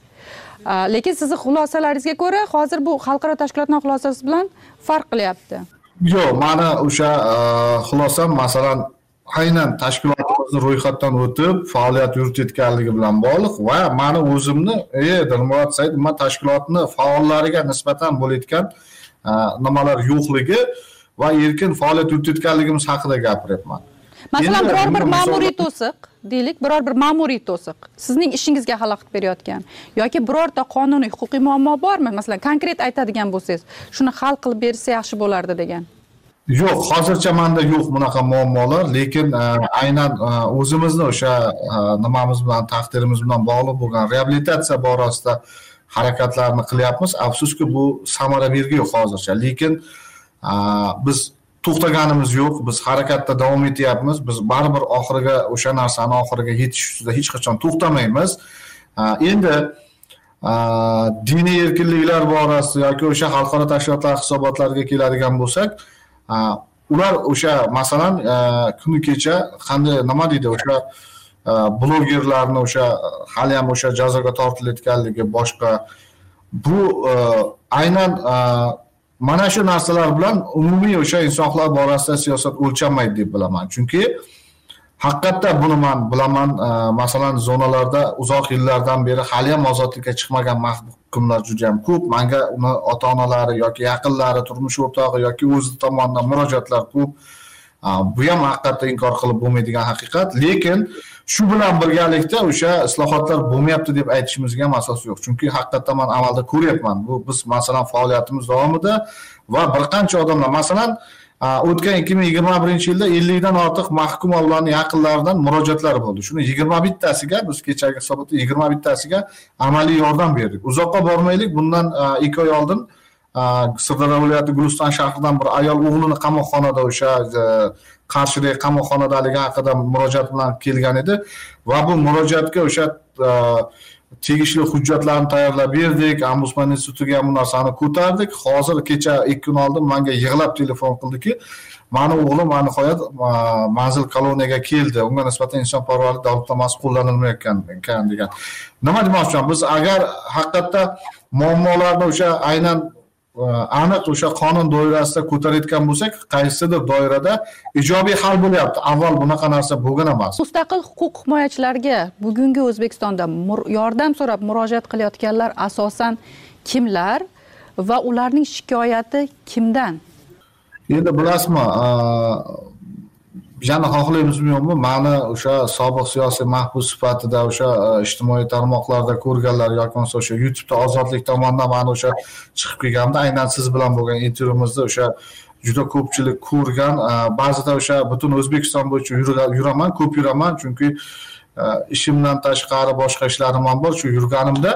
Speaker 1: Lekin sizning xulosalaringizga ko'ra, hozir bu xalqaro tashkilotning xulosasi bilan farq qilyapti.
Speaker 11: Yo'q, meni o'sha xulosam masalan aynan tashkilotimizni ro'yxatdan o'tib faoliyat yuritayotganligi bilan bog'liq va meni o'zimni ey Dilmurod Said, men tashkilotni faollariga nisbatan bo'layotgan nimalar yo'qligi va erkin faoliyat yuritayotganligimiz haqida gapiryapman.
Speaker 1: Masalan,
Speaker 11: Endi
Speaker 1: biror bir
Speaker 11: buni
Speaker 1: ma'muriy
Speaker 11: misol-
Speaker 1: to'siq, deylik, biror bir ma'muriy to'siq sizning ishingizga xalaqit berayotgan yoki birorta qonuniy huquqiy muammo bormi? Masalan, konkret aytadigan bo'lsangiz, shuni hal qilib bersa yaxshi bo'lardi degan.
Speaker 11: Yo'q, hozircha menda yo'q bunaqa muammolar, lekin e, aynan e, o'zimizni o'sha e, nimamiz bilan, taqdirimiz bilan bog'liq bo'lgan reabilitatsiya borasida harakatlarni qilyapmiz. Afsuski bu samara bergan hozircha, lekin e, biz to'xtaganimiz yo'q, biz harakatda davom etyapmiz. Biz baribir oxiriga o'sha narsani oxiriga yetish ustida hech qachon to'xtamaymiz. E, endi e, diniy erkinliklar borasida yoki o'sha xalqaro tashkilotlar hisobotlariga keladigan bo'lsak, ular o'sha masalan kuni kecha qanday nima deydi o'sha blogerlarni o'sha hali ham o'sha jazoga tortilayotganligi boshqa bu aynan mana shu narsalar bilan umumiy o'sha inson huquqlari borasida siyosat o'lchanmaydi deb bilaman. Chunki haqiqatda buni men bilaman, masalan zonalarda uzoq yillardan beri hali ham ozodlikka chiqmagan mahkumlar juda ham ko'p. Menga uni ota-onalari yoki yaqinlari, turmush o'rtog'i yoki o'zi tomonidan murojaatlar ko'p. Bu ham haqiqatda inkor qilib bo'lmaydigan haqiqat, lekin shu bilan birgalikda o'sha islohotlar bo'lmayapti deb aytishimizga ham asos yo'q. Chunki haqiqatda men amalda ko'ryapman. Bu biz masalan faoliyatimiz davomida va bir qancha odamlar masalan o'tgan ikki ming yigirma birinchi yilda ellik dan ortiq mahkum va ularning yaqinlaridan murojaatlar bo'ldi. Shuni yigirma bittasiga biz kechagi hisobotda yigirma bittasiga amaliy yordam berdik. Uzoqqa bormaylik, bundan ikki oy oldin Sirdaryo viloyati Guliston shahridan bir ayol o'g'lini qamoqxonada o'sha Qarshidagi qamoqxonadaligi haqida murojaat bilan kelgan edi va bu murojaatga o'sha tegishli hujjatlarni tayyorlab berdik, ombudsman institutiga ham bu narsani ko'tardik. Hozir kecha ikki kun oldin menga yig'lab telefon qildiki, mani o'g'lim nihoyat manzil koloniyaga keldi. Unga nisbatan insonparvarlik davlatnomasi qo'llanilmayotgan ekan degan. Nima demoqchiman? Biz agar haqiqatda muammolarni o'sha aynan aniq o'sha qonun doirasida ko'tarayotgan bo'lsak, qaysidir doirada ijobiy hal bo'lyapti. Avval bunaqa narsa bo'lgan emas.
Speaker 1: Mustaqil huquq himoyachilariga bugungi O'zbekistonda yordam so'rab murojaat qilayotganlar asosan kimlar va ularning shikoyati kimdan?
Speaker 11: Endi bilasizmi, yana xohlaymizmi yo'qmi, mani o'sha sobiq siyosiy mahbus sifatida o'sha ijtimoiy tarmoqlarda ko'rganlar yoki bo'lmasa o'sha YouTube'da Ozodlik tomonidan mani o'sha chiqib kelganda aynan siz bilan bo'lgan intervyumizda o'sha juda ko'pchilik ko'rgan, ba'zida o'sha butun O'zbekiston bo'yicha yuraman, ko'p yuraman, chunki ishimdan tashqari boshqa ishlarim ham bor. Shu yurganimda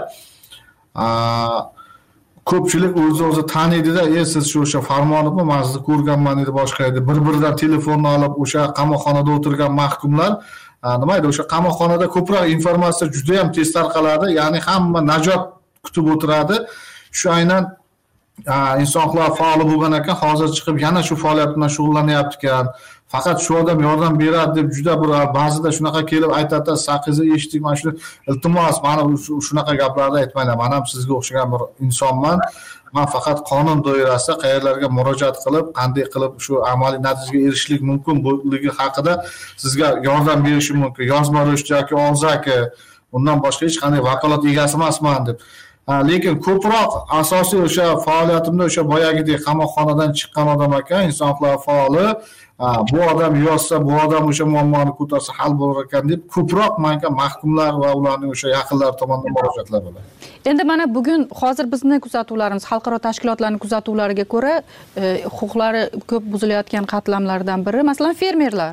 Speaker 11: ko'pchilik o'zi o'zi taniydi-da, "Ey, siz shu o'sha Farmonovmi, men sizni ko'rganman" dedi, boshqa edi. Bir-biridan telefonni olib o'sha qamoqxonada o'tirgan mahkumlar, nima edi, o'sha qamoqxonada ko'proq informatsiya juda ham tez tarqaladi, ya'ni hamma najot kutib o'tiradi. Shu aynan inson huquqlari faoli bo'lgan ekan, hozir chiqib yana shu faoliyat bilan shug'ullanyapti ekan. Faqat shu odam yordam beradi deb juda bir ba'zida shunaqa kelib aytadi, "Saqizni eshitdik, mana shuni iltimos, mana shunaqa gaplarni aytmanglar. Men ham sizga o'xshagan bir insonman. Men faqat qonun doirasida qayerlarga murojaat qilib, qanday qilib shu amaliy natijaga erishishlik mumkin bo'ligi haqida sizga yordam berishim mumkin. Yozma ravishda yoki og'zaki, undan boshqa hech qanday vakolat egasi emasman" deb. Lekin ko'proq asosiy o'sha faoliyatimda o'sha boyagidek qamoqxonadan chiqqan odam ekan, inson huquqlari faoli, bu odam yozsa, bu odam o'sha muammoni ko'tarsa hal bo'lar ekan deb ko'proq menga mahkumlar va ularning o'sha yaqinlari tomonidan murojaatlar bo'ladi.
Speaker 1: Endi mana bugun hozir bizni kuzatuvlarimiz, xalqaro tashkilotlarning kuzatuvlariga ko'ra, huquqlari ko'p buzilayotgan qatlamlardan biri, masalan, fermerlar.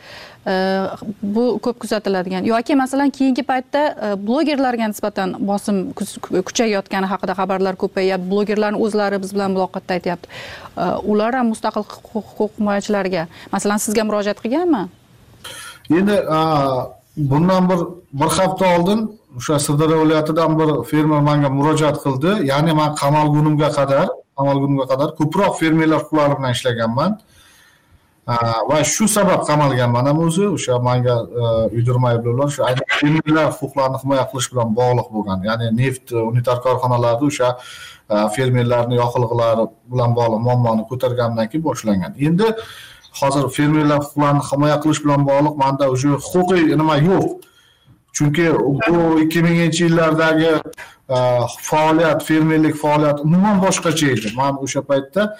Speaker 1: Bu ko'p kuzatiladigan yoki masalan keyingi paytda blogerlarga nisbatan bosim kuchayayotgani haqida xabarlar ko'payyapti. Blogerlarning o'zlari biz bilan muloqotda aytayapti. Ular ham mustaqil huquq himoyachilariga, masalan, sizga murojaat qilganmi?
Speaker 11: Endi bundan bir bir hafta oldin o'sha Sirdaryo viloyatidan bir fermer menga murojaat qildi. Ya'ni men qamalgunimga qadar, qamalgunimga qadar ko'proq fermerlar huquqlari bilan ishlaganman. Va shu sabab qamalganman ham o'zi, o'sha menga uydirma ayblovlar shu aynan fermerlar huquqlarini himoya qilish bilan bog'liq bo'lgan. Ya'ni neft unitar korxonalarida o'sha fermerlarning yoqilg'ilari bilan bog'liq muammoni ko'targandan keyin boshlangan. Endi hozir fermerlar huquqlarini himoya qilish bilan bog'liq menda o'sha huquqiy nima yo'q. Chunki bu ikki minginchi yillardagi faoliyat, fermerlik faoliyati umuman boshqacha edi. Men o'sha paytda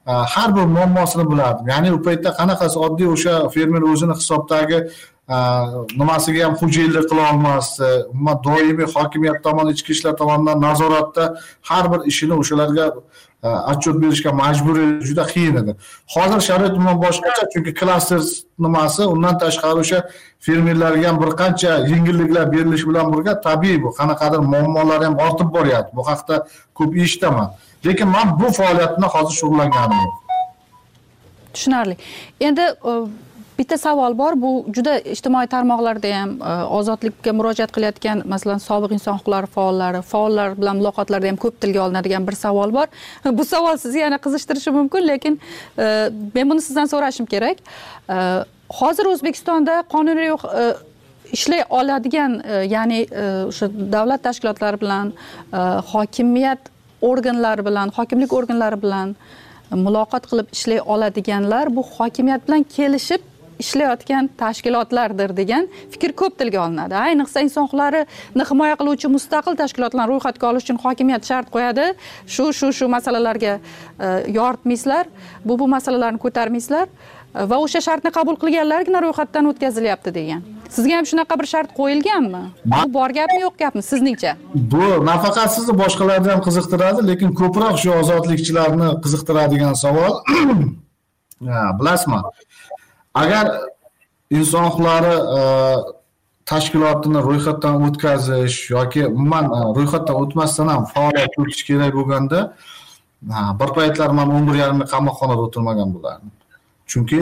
Speaker 11: har bir muammosini bilardim. Ya'ni u paytda qanaqasi oddiy o'sha fermer o'zini hisobdagi nimasiga ham xo'jayinlik qila olmasdi. Umuman doimiy hokimiyat tomonidan, ichki ishlar tomonidan nazoratda har bir ishini o'shalarga отчет berishga majbur edi, juda qiyin edi. Hozir sharoit umuman boshqacha, chunki klaster nimasi, undan tashqari o'sha fermerlarga ham bir qancha yengilliklar berilishi bilan birga tabiiy bu qanaqadir muammolar ham ortib boryapti. Bu haqda ko'p eshitaman. Lekin men bu faoliyatni hozir shug'ullanganim yo'q.
Speaker 1: Tushunarli. Endi bitta savol bor, bu juda ijtimoiy tarmoqlarda ham ozodlikka murojaat qilayotgan, masalan, sobiq inson huquqlari faollari, faollar bilan muloqotlarda ham ko'p tilga olinadigan bir savol bor. Bu savol sizni yana qiziqtirishi mumkin, lekin men buni sizdan so'rashim kerak. Hozir O'zbekistonda qonuniy ishlay oladigan, ya'ni o'sha davlat tashkilotlari bilan, hokimiyat organlari bilan, hokimlik organlari bilan muloqot qilib ishlay oladiganlar bu hokimiyat bilan kelishib ishlayotgan tashkilotlardir degan fikr ko'p tilga olinadi. Ayniqsa inson huquqlarini himoya qiluvchi mustaqil tashkilotlarni ro'yxatga olish uchun hokimiyat shart qo'yadi. Shu shu shu masalalarga yoritmaysizlar, bu bu masalalarni ko'tarmaysizlar va o'sha shartni qabul qilganlargina ro'yxatdan o'tkazilyapti degan. Sizga ham shunaqa bir shart qo'yilganmi? Bu bor gapmi, yo'q gapmi sizningcha?
Speaker 11: Bu nafaqat sizni, boshqalarni ham qiziqtiradi, lekin ko'proq shu ozodlikchilarni qiziqtiradigan savol. Bilasizmi? Agar inson huquqlari tashkilotini ro'yxatdan o'tkazish yoki umuman ro'yxatdan o'tmasdan ham faoliyat yuritish kerak bo'lganda, bir paytlar men o'n bir yarim yil qamoqxonada o'tirmagan bo'lardim. Chunki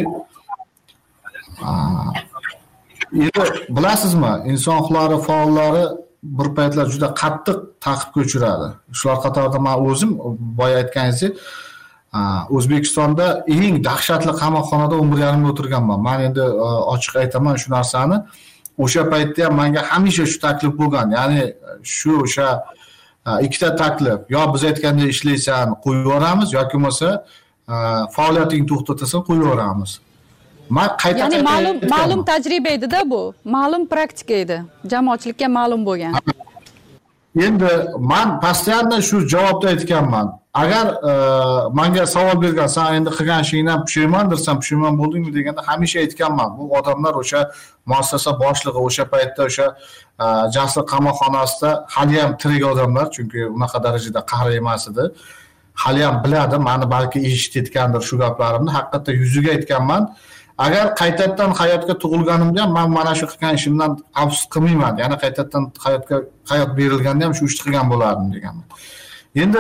Speaker 11: endi bilasizmi, inson huquqlari faollari bir paytlar juda qattiq ta'qibga uchradi. Shular qatorida men o'zim boya aytganingizdek O'zbekistonda eng dahshatli qamoqxonada o'n bir yarim yil o'tirganman. Men endi ochiq aytaman shu narsani. O'sha paytda ham menga hamisha shu taklif bo'lgan. Ya'ni shu o'sha ikkita taklif. Yo biz aytgandek ishlaysan, qo'yib yuboramiz yoki bo'lmasa faoliyating to'xtatasan, qo'yib yuboramiz. Men qayta
Speaker 1: Ya'ni ma'lum ma'lum tajriba edi-da bu. Ma'lum praktika edi. Jamoatchilikka ma'lum bo'lgan.
Speaker 11: Endi men постоянно shu javobda aytganman. Agar menga savol bergan, sen endi qilgan ishingdan pushaymondirsan, pushaymon bo'ldingmi deganda hamisha aytganman. Bu odamlar o'sha muassasa boshlig'i, o'sha paytda o'sha Jasur qamoqxonasida hali ham tirik odamlar, chunki unaqa darajada qahr emas edi. Hali ham biladi, meni balki eshitgandir shu gaplarimni, haqiqatda yuziga aytganman. Agar qaytadan hayotga tug'ilganimda ham men mana shu qilgan ishimdan afsus qilmayman. Ya'ni qaytadan hayotga hayot berilganda ham shu ishni qilgan bo'lardim deganman. Endi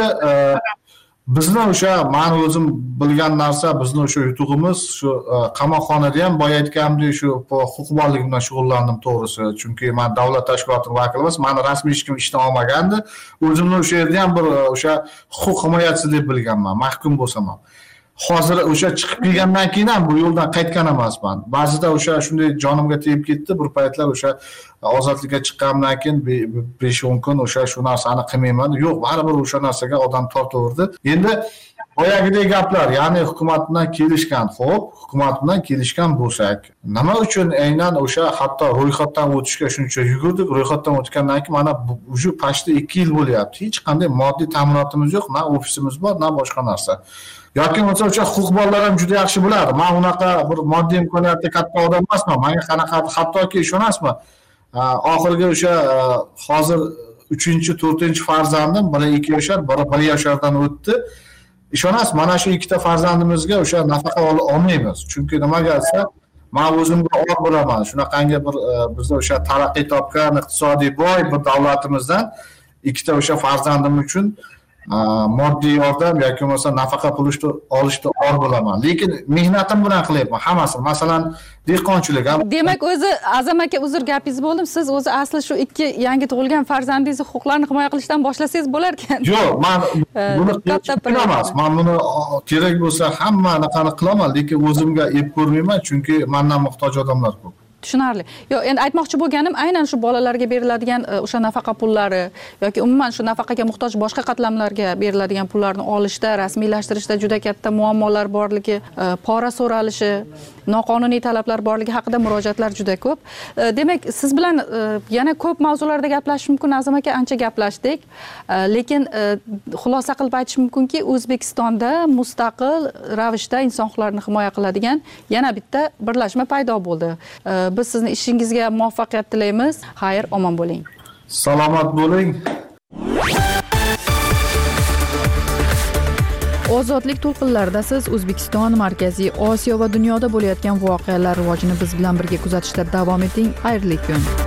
Speaker 11: bizni o'sha men o'zim bilgan narsa, bizni o'sha yutug'imiz shu qamoqxonada ham boya aytganimdek shu huquqbonlik bilan shug'ullandim to'g'risi. Chunki men davlat tashkilotining vakili emas, meni rasmiy hech kim ishdan olmagandi. O'zimni o'sha yerda ham bir o'sha huquq himoyachisi deb bilganman, mahkum bo'lsam ham. Hozir o'sha chiqib kelgandan keyin ham bu yo'ldan qaytgan emasman. Ba'zida o'sha shunday jonimga tegib ketdi, bir paytlar o'sha ozodlikka chiqqandan keyin besh o'n kun o'sha shu narsani qilmayman. Yo'q, baribir o'sha narsaga odam tortaverdi. Endi boyagidek gaplar, ya'ni hukumat bilan kelishgan, xo'p, hukumat bilan kelishgan bo'lsak, nima uchun aynan o'sha hatto ro'yxatdan o'tishga shuncha yugurdik, ro'yxatdan o'tgandan keyin mana уже почти ikki yil bo'lyapti. Hech qanday moddiy ta'minotimiz yo'q, na ofisimiz bor, na boshqa narsa. Yoki bo'lsa o'sha huquqbonlar ham juda yaxshi biladi. Men unaqa bir moddiy imkoniyatli katta odam emasman. Menga qanaqa hattoki ishonasizmi? Oxirgi o'sha hozir uchinchi, to'rtinchi farzandim, biri ikki yoshar, biri bir yoshardan o'tdi. Ishonasiz, mana shu ikkita farzandimizga o'sha nafaqa olmaymiz. Chunki nimaga desa, men o'zimga or bo'laman. Shunaqangi bir bizda o'sha taraqqiy topgan iqtisodiy boy bir davlatimizdan ikkita o'sha farzandim uchun moddiy yordam yoki bo'lmasa nafaqa pul olishda or bo'laman. Lekin mehnatim bilan qilyapman hammasini. Masalan, dehqonchilik ham.
Speaker 1: Demak, o'zi Azam aka, uzr gapingizni bo'ldim. Siz o'zi asli shu ikki yangi tug'ilgan farzandingizni huquqlarini himoya qilishdan boshlasangiz bo'lar ekan.
Speaker 11: Yo'q, men buni qilaman. Men buni kerak bo'lsa hamma anaqani qilaman, lekin o'zimga ep ko'rmayman, chunki mendan muhtoj odamlar ko'p.
Speaker 1: tushunarli. Yo, endi aytmoqchi bo'lganim aynan shu bolalarga beriladigan o'sha nafaqa pullari yoki umuman shu nafaqaga muhtoj boshqa qatlamlarga beriladigan pullarni olishda, rasmiylashtirishda juda katta muammolar borligi, pora so'ralishi, noqonuniy talablar borligi haqida murojaatlar juda ko'p. Demak, siz bilan yana ko'p mavzularda gaplashish mumkin. Azim aka, ancha gaplashdik. Lekin xulosa qilib aytish mumkinki, O'zbekistonda mustaqil ravishda inson huquqlarini himoya qiladigan yana bitta birlashma paydo bo'ldi. Biz sizni ishingizga muvaffaqiyat tilaymiz. Xayr, omon bo'ling.
Speaker 11: Salomat bo'ling.
Speaker 1: Ozodlik to'lqinlarida siz O'zbekiston, Markaziy Osiyo va dunyoda bo'layotgan voqealar rivojini biz bilan birga kuzatishda davom eting. Xayrli kun.